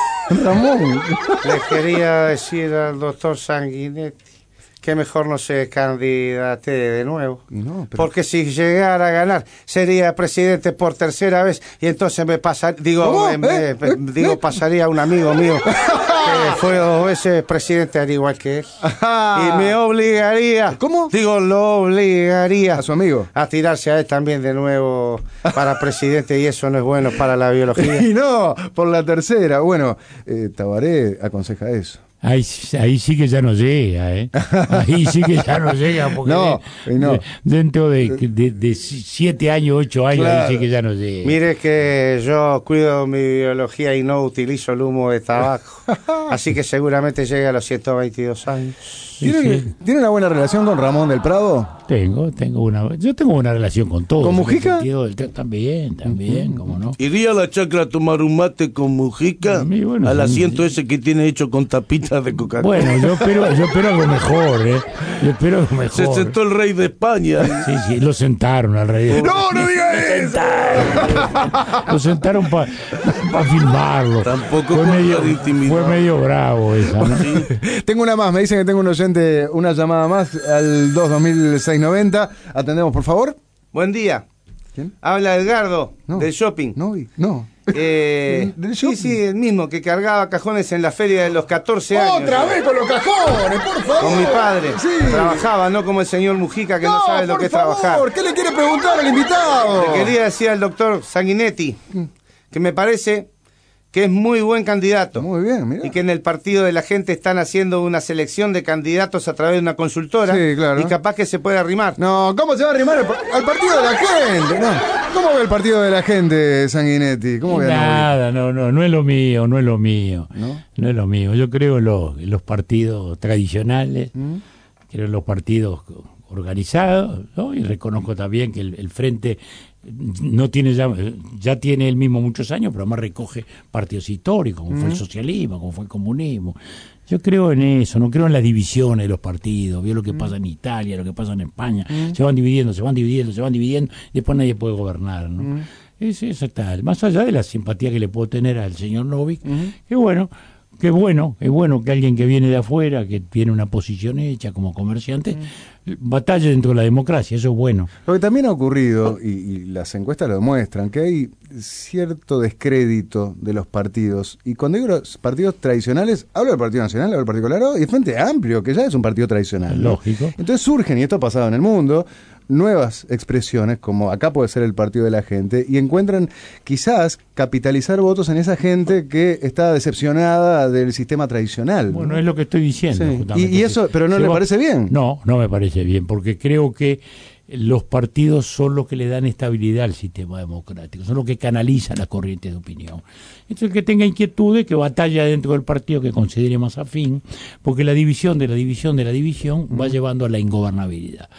S5: Ramón.
S1: Le quería decir al doctor Sanguinetti que mejor no se candidate de nuevo.
S5: No, pero-
S1: Porque si llegara a ganar, sería presidente por tercera vez y entonces me pasaría, digo,
S5: ¿Cómo?
S1: me- me-
S5: ¿Eh?
S1: me- digo,
S5: ¿Eh?
S1: pasaría a un amigo mío que fue dos veces presidente al igual que él. Y me obligaría,
S5: ¿Cómo?
S1: Digo, lo obligaría
S5: A su amigo.
S1: a tirarse a él también de nuevo para presidente y eso no es bueno para la biología.
S5: Y no, por la tercera. Bueno, eh, Tabaré aconseja eso.
S7: Ahí, ahí sí que ya no llega, ¿eh? Ahí sí que ya no llega, porque
S5: No,
S7: de-
S5: y no.
S7: de- dentro de, de, de siete años, ocho años,
S5: Claro.
S7: ahí sí que ya no llega.
S1: Mire que yo cuido mi biología y no utilizo el humo de tabaco. Así que seguramente llegue a los ciento veintidós años.
S7: Sí,
S5: ¿Tiene,
S7: sí.
S5: ¿Tiene una buena relación con Ramón del Prado?
S7: Tengo, tengo una, yo tengo una relación con todos.
S5: ¿Con
S7: en
S5: Mujica?
S7: el sentido del- También, también, cómo no.
S6: ¿Iría a la chacra a tomar un mate con Mujica?
S7: A mí, bueno,
S6: al
S7: sí.
S6: asiento ese que tiene hecho con tapitas de Coca-Cola.
S7: Bueno, yo espero, yo espero algo mejor, ¿eh? Yo espero algo mejor.
S6: Se sentó el rey de España.
S7: Sí, sí, lo sentaron al rey.
S5: ¡No, no diga
S7: Lo
S5: eso!
S7: sentaron. Lo sentaron para filmarlo.
S6: Tampoco
S7: fue
S6: por
S7: medio,
S6: la intimidad.
S7: fue medio bravo esa, ¿no?
S5: Tengo una más, me dicen que tengo un oyente, una llamada más al dos dos mil seiscientos noventa. Atendemos, por favor.
S1: Buen día.
S5: ¿Quién?
S1: Habla Edgardo,
S5: No.
S1: del shopping.
S5: No, vi- no.
S1: Eh,
S5: ¿Del
S1: sí,
S5: shopping?
S1: sí, el mismo que cargaba cajones en la feria de los catorce años.
S5: ¡Otra vez con los cajones, por favor!
S1: Con mi padre.
S5: Sí.
S1: Trabajaba, no como el señor Mujica que no, sabe lo
S5: por
S1: que es
S5: favor,
S1: trabajar.
S5: ¿qué le quiere preguntar al invitado?
S1: Le quería decir al doctor Sanguinetti que me parece que es muy buen candidato.
S5: Muy bien, mira.
S1: Y que en el partido de la gente están haciendo una selección de candidatos a través de una consultora.
S5: Sí, claro.
S1: Y capaz que se puede arrimar.
S5: No, ¿cómo se va a arrimar al, al partido de la gente? No. ¿Cómo ve el partido de la gente, Sanguinetti? ¿Cómo ve?
S7: Nada, no, no, no es lo mío, no es lo mío.
S5: ¿No?
S7: No es lo mío. Yo creo en los, en los partidos tradicionales,
S5: ¿Mm?
S7: creo en los partidos organizados, ¿no? Y reconozco también que el, el Frente no tiene ya, ya tiene el mismo muchos años, pero además recoge partidos históricos, como fue el socialismo, como fue el comunismo. Yo creo en eso, no creo en las divisiones de los partidos. Veo lo que pasa en Italia, lo que pasa en España. Se van dividiendo, se van dividiendo, se van dividiendo, y después nadie puede gobernar, ¿no? Es, eso tal. Más allá de la simpatía que le puedo tener al señor Novik, que bueno, que bueno, es bueno que alguien que viene de afuera, que tiene una posición hecha como comerciante, batalle dentro de la democracia, eso es bueno.
S5: Lo que también ha ocurrido, y, y las encuestas lo demuestran, que hay cierto descrédito de los partidos. Y cuando digo los partidos tradicionales, hablo del Partido Nacional, hablo del Partido Colorado y el Frente Amplio, que ya es un partido tradicional, ¿no?
S7: Lógico.
S5: Entonces surgen, y esto ha pasado en el mundo, nuevas expresiones, como acá puede ser el partido de la gente, y encuentran quizás capitalizar votos en esa gente que está decepcionada del sistema tradicional. ¿no?
S7: Bueno, es lo que estoy diciendo.
S5: Sí.
S7: justamente.
S5: Y- y eso, pero ¿no
S7: Se
S5: le
S7: va-
S5: parece bien?
S7: No, no me parece bien, porque creo que los partidos son los que le dan estabilidad al sistema democrático, son los que canalizan las corrientes de opinión. Entonces, el que tenga inquietudes, que batalla dentro del partido que considere más afín, porque la división de la división de la división va llevando a la ingobernabilidad.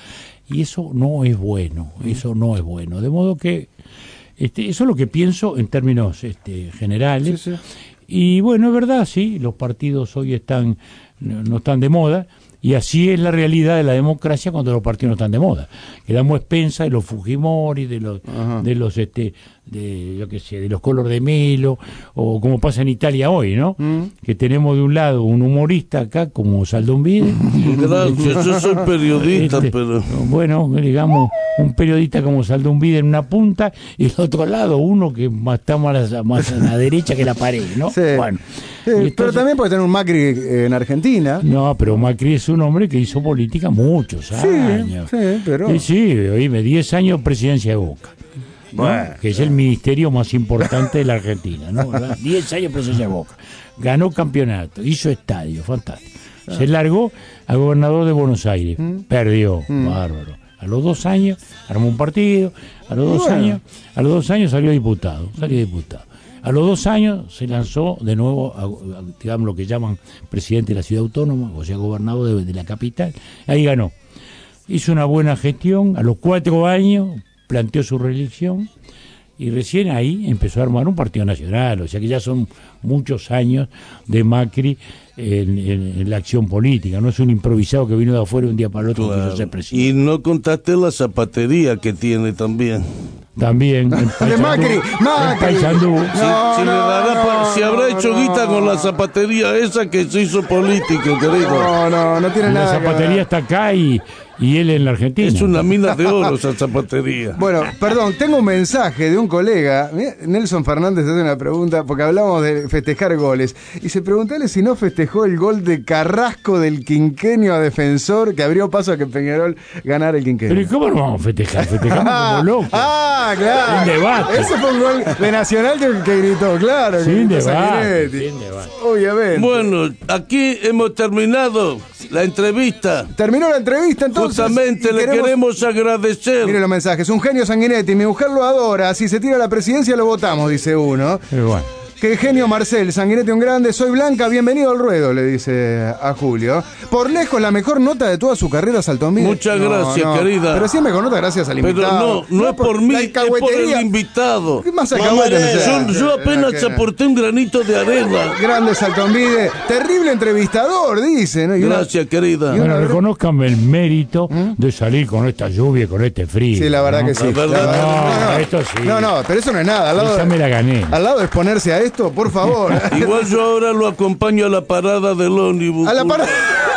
S7: y eso no es bueno, eso no es bueno. De modo que este, eso es lo que pienso en términos este, generales. Sí, sí. Y bueno, es verdad, sí, los partidos hoy están no, no están de moda. Y así es la realidad de la democracia cuando los partidos no están de moda. Quedamos expensas de los Fujimori, de los, Ajá. de los, este, de, yo qué sé, de los Color de Melo, o como pasa en Italia hoy, ¿no? Mm. Que tenemos de un lado un humorista acá como Saldonvide.
S6: Gracias, yo soy periodista, este, pero...
S7: Bueno, digamos, un periodista como Saldonvide en una punta, y el otro lado uno que más está más a, más a la derecha que la pared, ¿no?
S5: Sí.
S7: Bueno.
S5: Sí, entonces, pero también puede tener un Macri en Argentina.
S7: No, pero Macri es un hombre que hizo política muchos años.
S5: Sí, sí, pero...
S7: Sí, sí, oíme, diez años presidencia de Boca. ¿No? Bueno, que es el ministerio más importante de la Argentina, ¿no? diez años presidencia de Boca. Ganó campeonato, hizo estadio, fantástico. Ah. Se largó a gobernador de Buenos Aires, ¿Mm? perdió, ¿Mm? bárbaro. A los dos años armó un partido, a los dos bueno. años, a los dos años salió diputado, salió diputado. A los dos años se lanzó de nuevo, a, a, digamos, lo que llaman presidente de la ciudad autónoma, o sea, gobernador de, de la capital. Ahí ganó. Hizo una buena gestión. A los cuatro años planteó su reelección y recién ahí empezó a armar un partido nacional. O sea que ya son muchos años de Macri en, en, en la acción política. No es un improvisado que vino de afuera un día para el otro
S6: claro.
S7: que quiso ser presidente.
S6: Y no contaste la zapatería que tiene también.
S7: También.
S5: De Macri, Macri.
S6: Si,
S7: no,
S6: si,
S7: no,
S6: le dará
S5: no,
S6: pa, si habrá hecho
S5: no.
S6: guita con la zapatería esa que se hizo político, querido.
S5: No, no, no tiene
S7: la
S5: nada.
S7: La zapatería está acá y, y él en la Argentina.
S6: Es una mina de oro esa zapatería.
S5: Bueno, perdón, tengo un mensaje de un colega. Nelson Fernández hace una pregunta, porque hablamos de festejar goles. Y se preguntale si no festejó el gol de Carrasco del quinquenio a Defensor, que abrió paso a que Peñarol ganara el quinquenio.
S7: Pero ¿y cómo no vamos a festejar? Festejamos como locos.
S5: Ah, claro.
S7: Sin debate.
S5: Ese fue un gol de Nacional que, que gritó, claro.
S7: Sin
S5: que
S7: debate, sin debate.
S5: Obviamente.
S6: Bueno, aquí hemos terminado la entrevista.
S5: Terminó la entrevista, entonces.
S6: Justamente le queremos... queremos agradecer.
S5: Mire los mensajes. Un genio Sanguinetti, mi mujer lo adora. Si se tira a la presidencia lo votamos, dice uno.
S7: Pero bueno.
S5: Qué genio Marcel, Sanguinetti un grande, soy Blanca, bienvenido al ruedo, le dice a Julio. Por lejos la mejor nota de toda su carrera, Saltomide.
S6: Muchas no, gracias, no. querida.
S5: Pero sí mejor nota gracias al invitado.
S6: Pero no, no, no es por, por mí, es por el invitado.
S5: ¿Qué más alcahuete?
S6: Yo, yo apenas que... aporté un granito de arena.
S5: Grande Saltomide, terrible entrevistador, dice. ¿no?
S6: Gracias, una... querida.
S7: Bueno, una... reconozcanme el mérito ¿Mm? de salir con esta lluvia, con este frío.
S5: Sí, la verdad
S7: ¿no?
S5: que sí.
S6: La verdad.
S5: No,
S7: no, no, esto sí.
S5: No, no, pero eso no es nada. Al lado
S7: Esa
S5: de...
S7: me la gané.
S5: Al lado de exponerse a esto, por favor.
S6: Igual yo ahora lo acompaño a la parada del ómnibus.
S5: A la parada.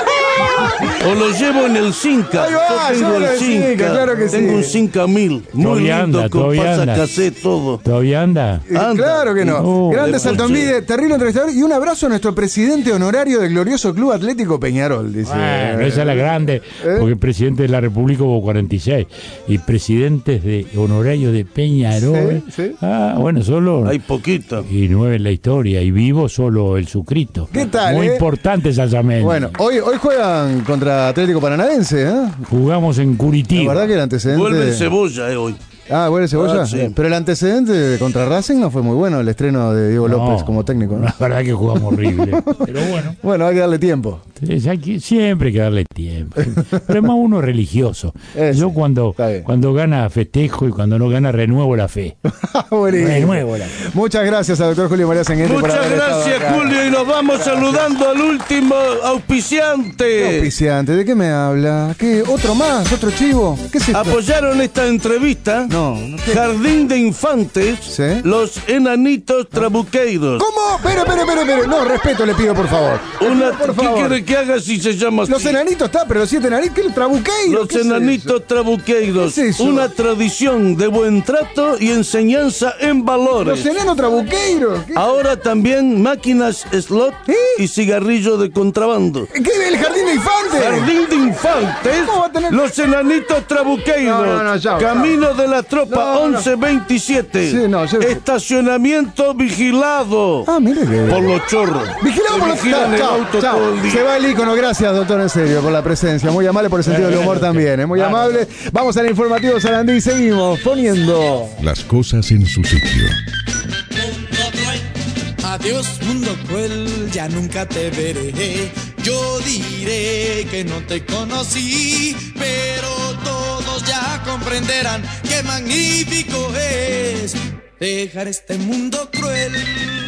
S6: O lo llevo en el Cinca.
S5: Ahí va,
S6: yo tengo el Cinca,
S5: Cinca, claro que
S6: tengo
S5: sí.
S6: un Cinca mil. Muy lindo,
S7: anda,
S6: con pasa
S7: anda.
S6: cassette, todo.
S7: ¿Todavía anda?
S5: anda. Claro que no.
S7: Uh,
S5: Grande Saltomide, terrible entrevistador. Y un abrazo a nuestro presidente honorario del glorioso Club Atlético Peñarol, dice.
S7: Bueno, esa es la grande, ¿Eh? porque el presidente de la República hubo cuarenta y seis. Y presidentes de honorarios de Peñarol.
S5: Sí, sí.
S7: Ah, bueno, solo.
S6: Hay poquito.
S7: Y nueve en la historia. Y vivo solo el Sucrito.
S5: ¿Qué tal?
S7: Muy
S5: eh?
S7: importante Salsamendi.
S5: Bueno, hoy, hoy juegan contra Atlético Paranaense, ¿eh?
S7: Jugamos en Curitiba.
S5: La verdad que el antecedente.
S6: Vuelve Cebolla eh, hoy.
S5: Ah, vuelve Cebolla.
S6: Ah, sí.
S5: Pero el antecedente contra Racing no fue muy bueno, el estreno de Diego
S7: No,
S5: López como técnico, ¿no?
S7: La verdad que jugamos horrible. Pero bueno.
S5: Bueno, hay que darle tiempo.
S7: Sí, hay que, siempre hay que darle tiempo. Pero es más uno religioso.
S5: Ese,
S7: Yo cuando, cuando gana festejo y cuando no gana renuevo la fe. renuevo la fe.
S5: Muchas gracias al doctor Julio María Sanguinetti.
S6: Muchas gracias, Julio. Y nos vamos saludando al último auspiciante.
S5: ¿Qué auspiciante? ¿De qué me habla? ¿Qué? ¿Otro más? ¿Otro chivo? ¿Qué es esto?
S6: Apoyaron esta entrevista.
S5: No, no ¿qué?
S6: Jardín de Infantes,
S5: ¿Sí?
S6: Los Enanitos Trabuqueiros.
S5: ¿Cómo? Espere, espere, espere, espere. No, respeto le pido, por favor.
S6: Una,
S5: por
S6: ¿Qué
S5: favor.
S6: quiere que haga si se llama así?
S5: Los enanitos está, pero los siete enanitos, ¿qué es el trabuqueiro?
S6: Los Enanitos Trabuqueiros.
S5: ¿Qué es eso?
S6: Una tradición de buen trato y enseñanza en valores.
S5: Los enanos trabuqueiros. ¿Qué?
S6: Ahora también máquinas slot
S5: ¿Eh?
S6: y cigarrillo de contrabando.
S5: ¿Qué? ¿El jardín de infantes?
S6: Jardín de Infantes,
S5: ¿Cómo va a tener?
S6: Los Enanitos Trabuqueiros.
S5: No, no, no, ya,
S6: Camino de la Tropa
S5: No, no.
S6: once veintisiete.
S5: Sí, no, yo-
S6: Estacionamiento vigilado.
S5: Ah, mire que...
S6: Por los chorros.
S5: Vigilado
S6: Se
S5: por los...
S6: vigilan el
S5: Chao,
S6: auto
S5: chao.
S6: todo el día.
S5: Se va el ícono, gracias doctor, en serio, por la presencia. Muy amable por el sentido del humor también, ¿eh? Muy
S7: Claro.
S5: amable. Vamos al informativo Sarandí y seguimos poniendo...
S4: Las cosas en su sitio.
S10: Adiós mundo cruel, ya nunca te veré. Yo diré que no te conocí, pero todo comprenderán qué magnífico es dejar este mundo cruel.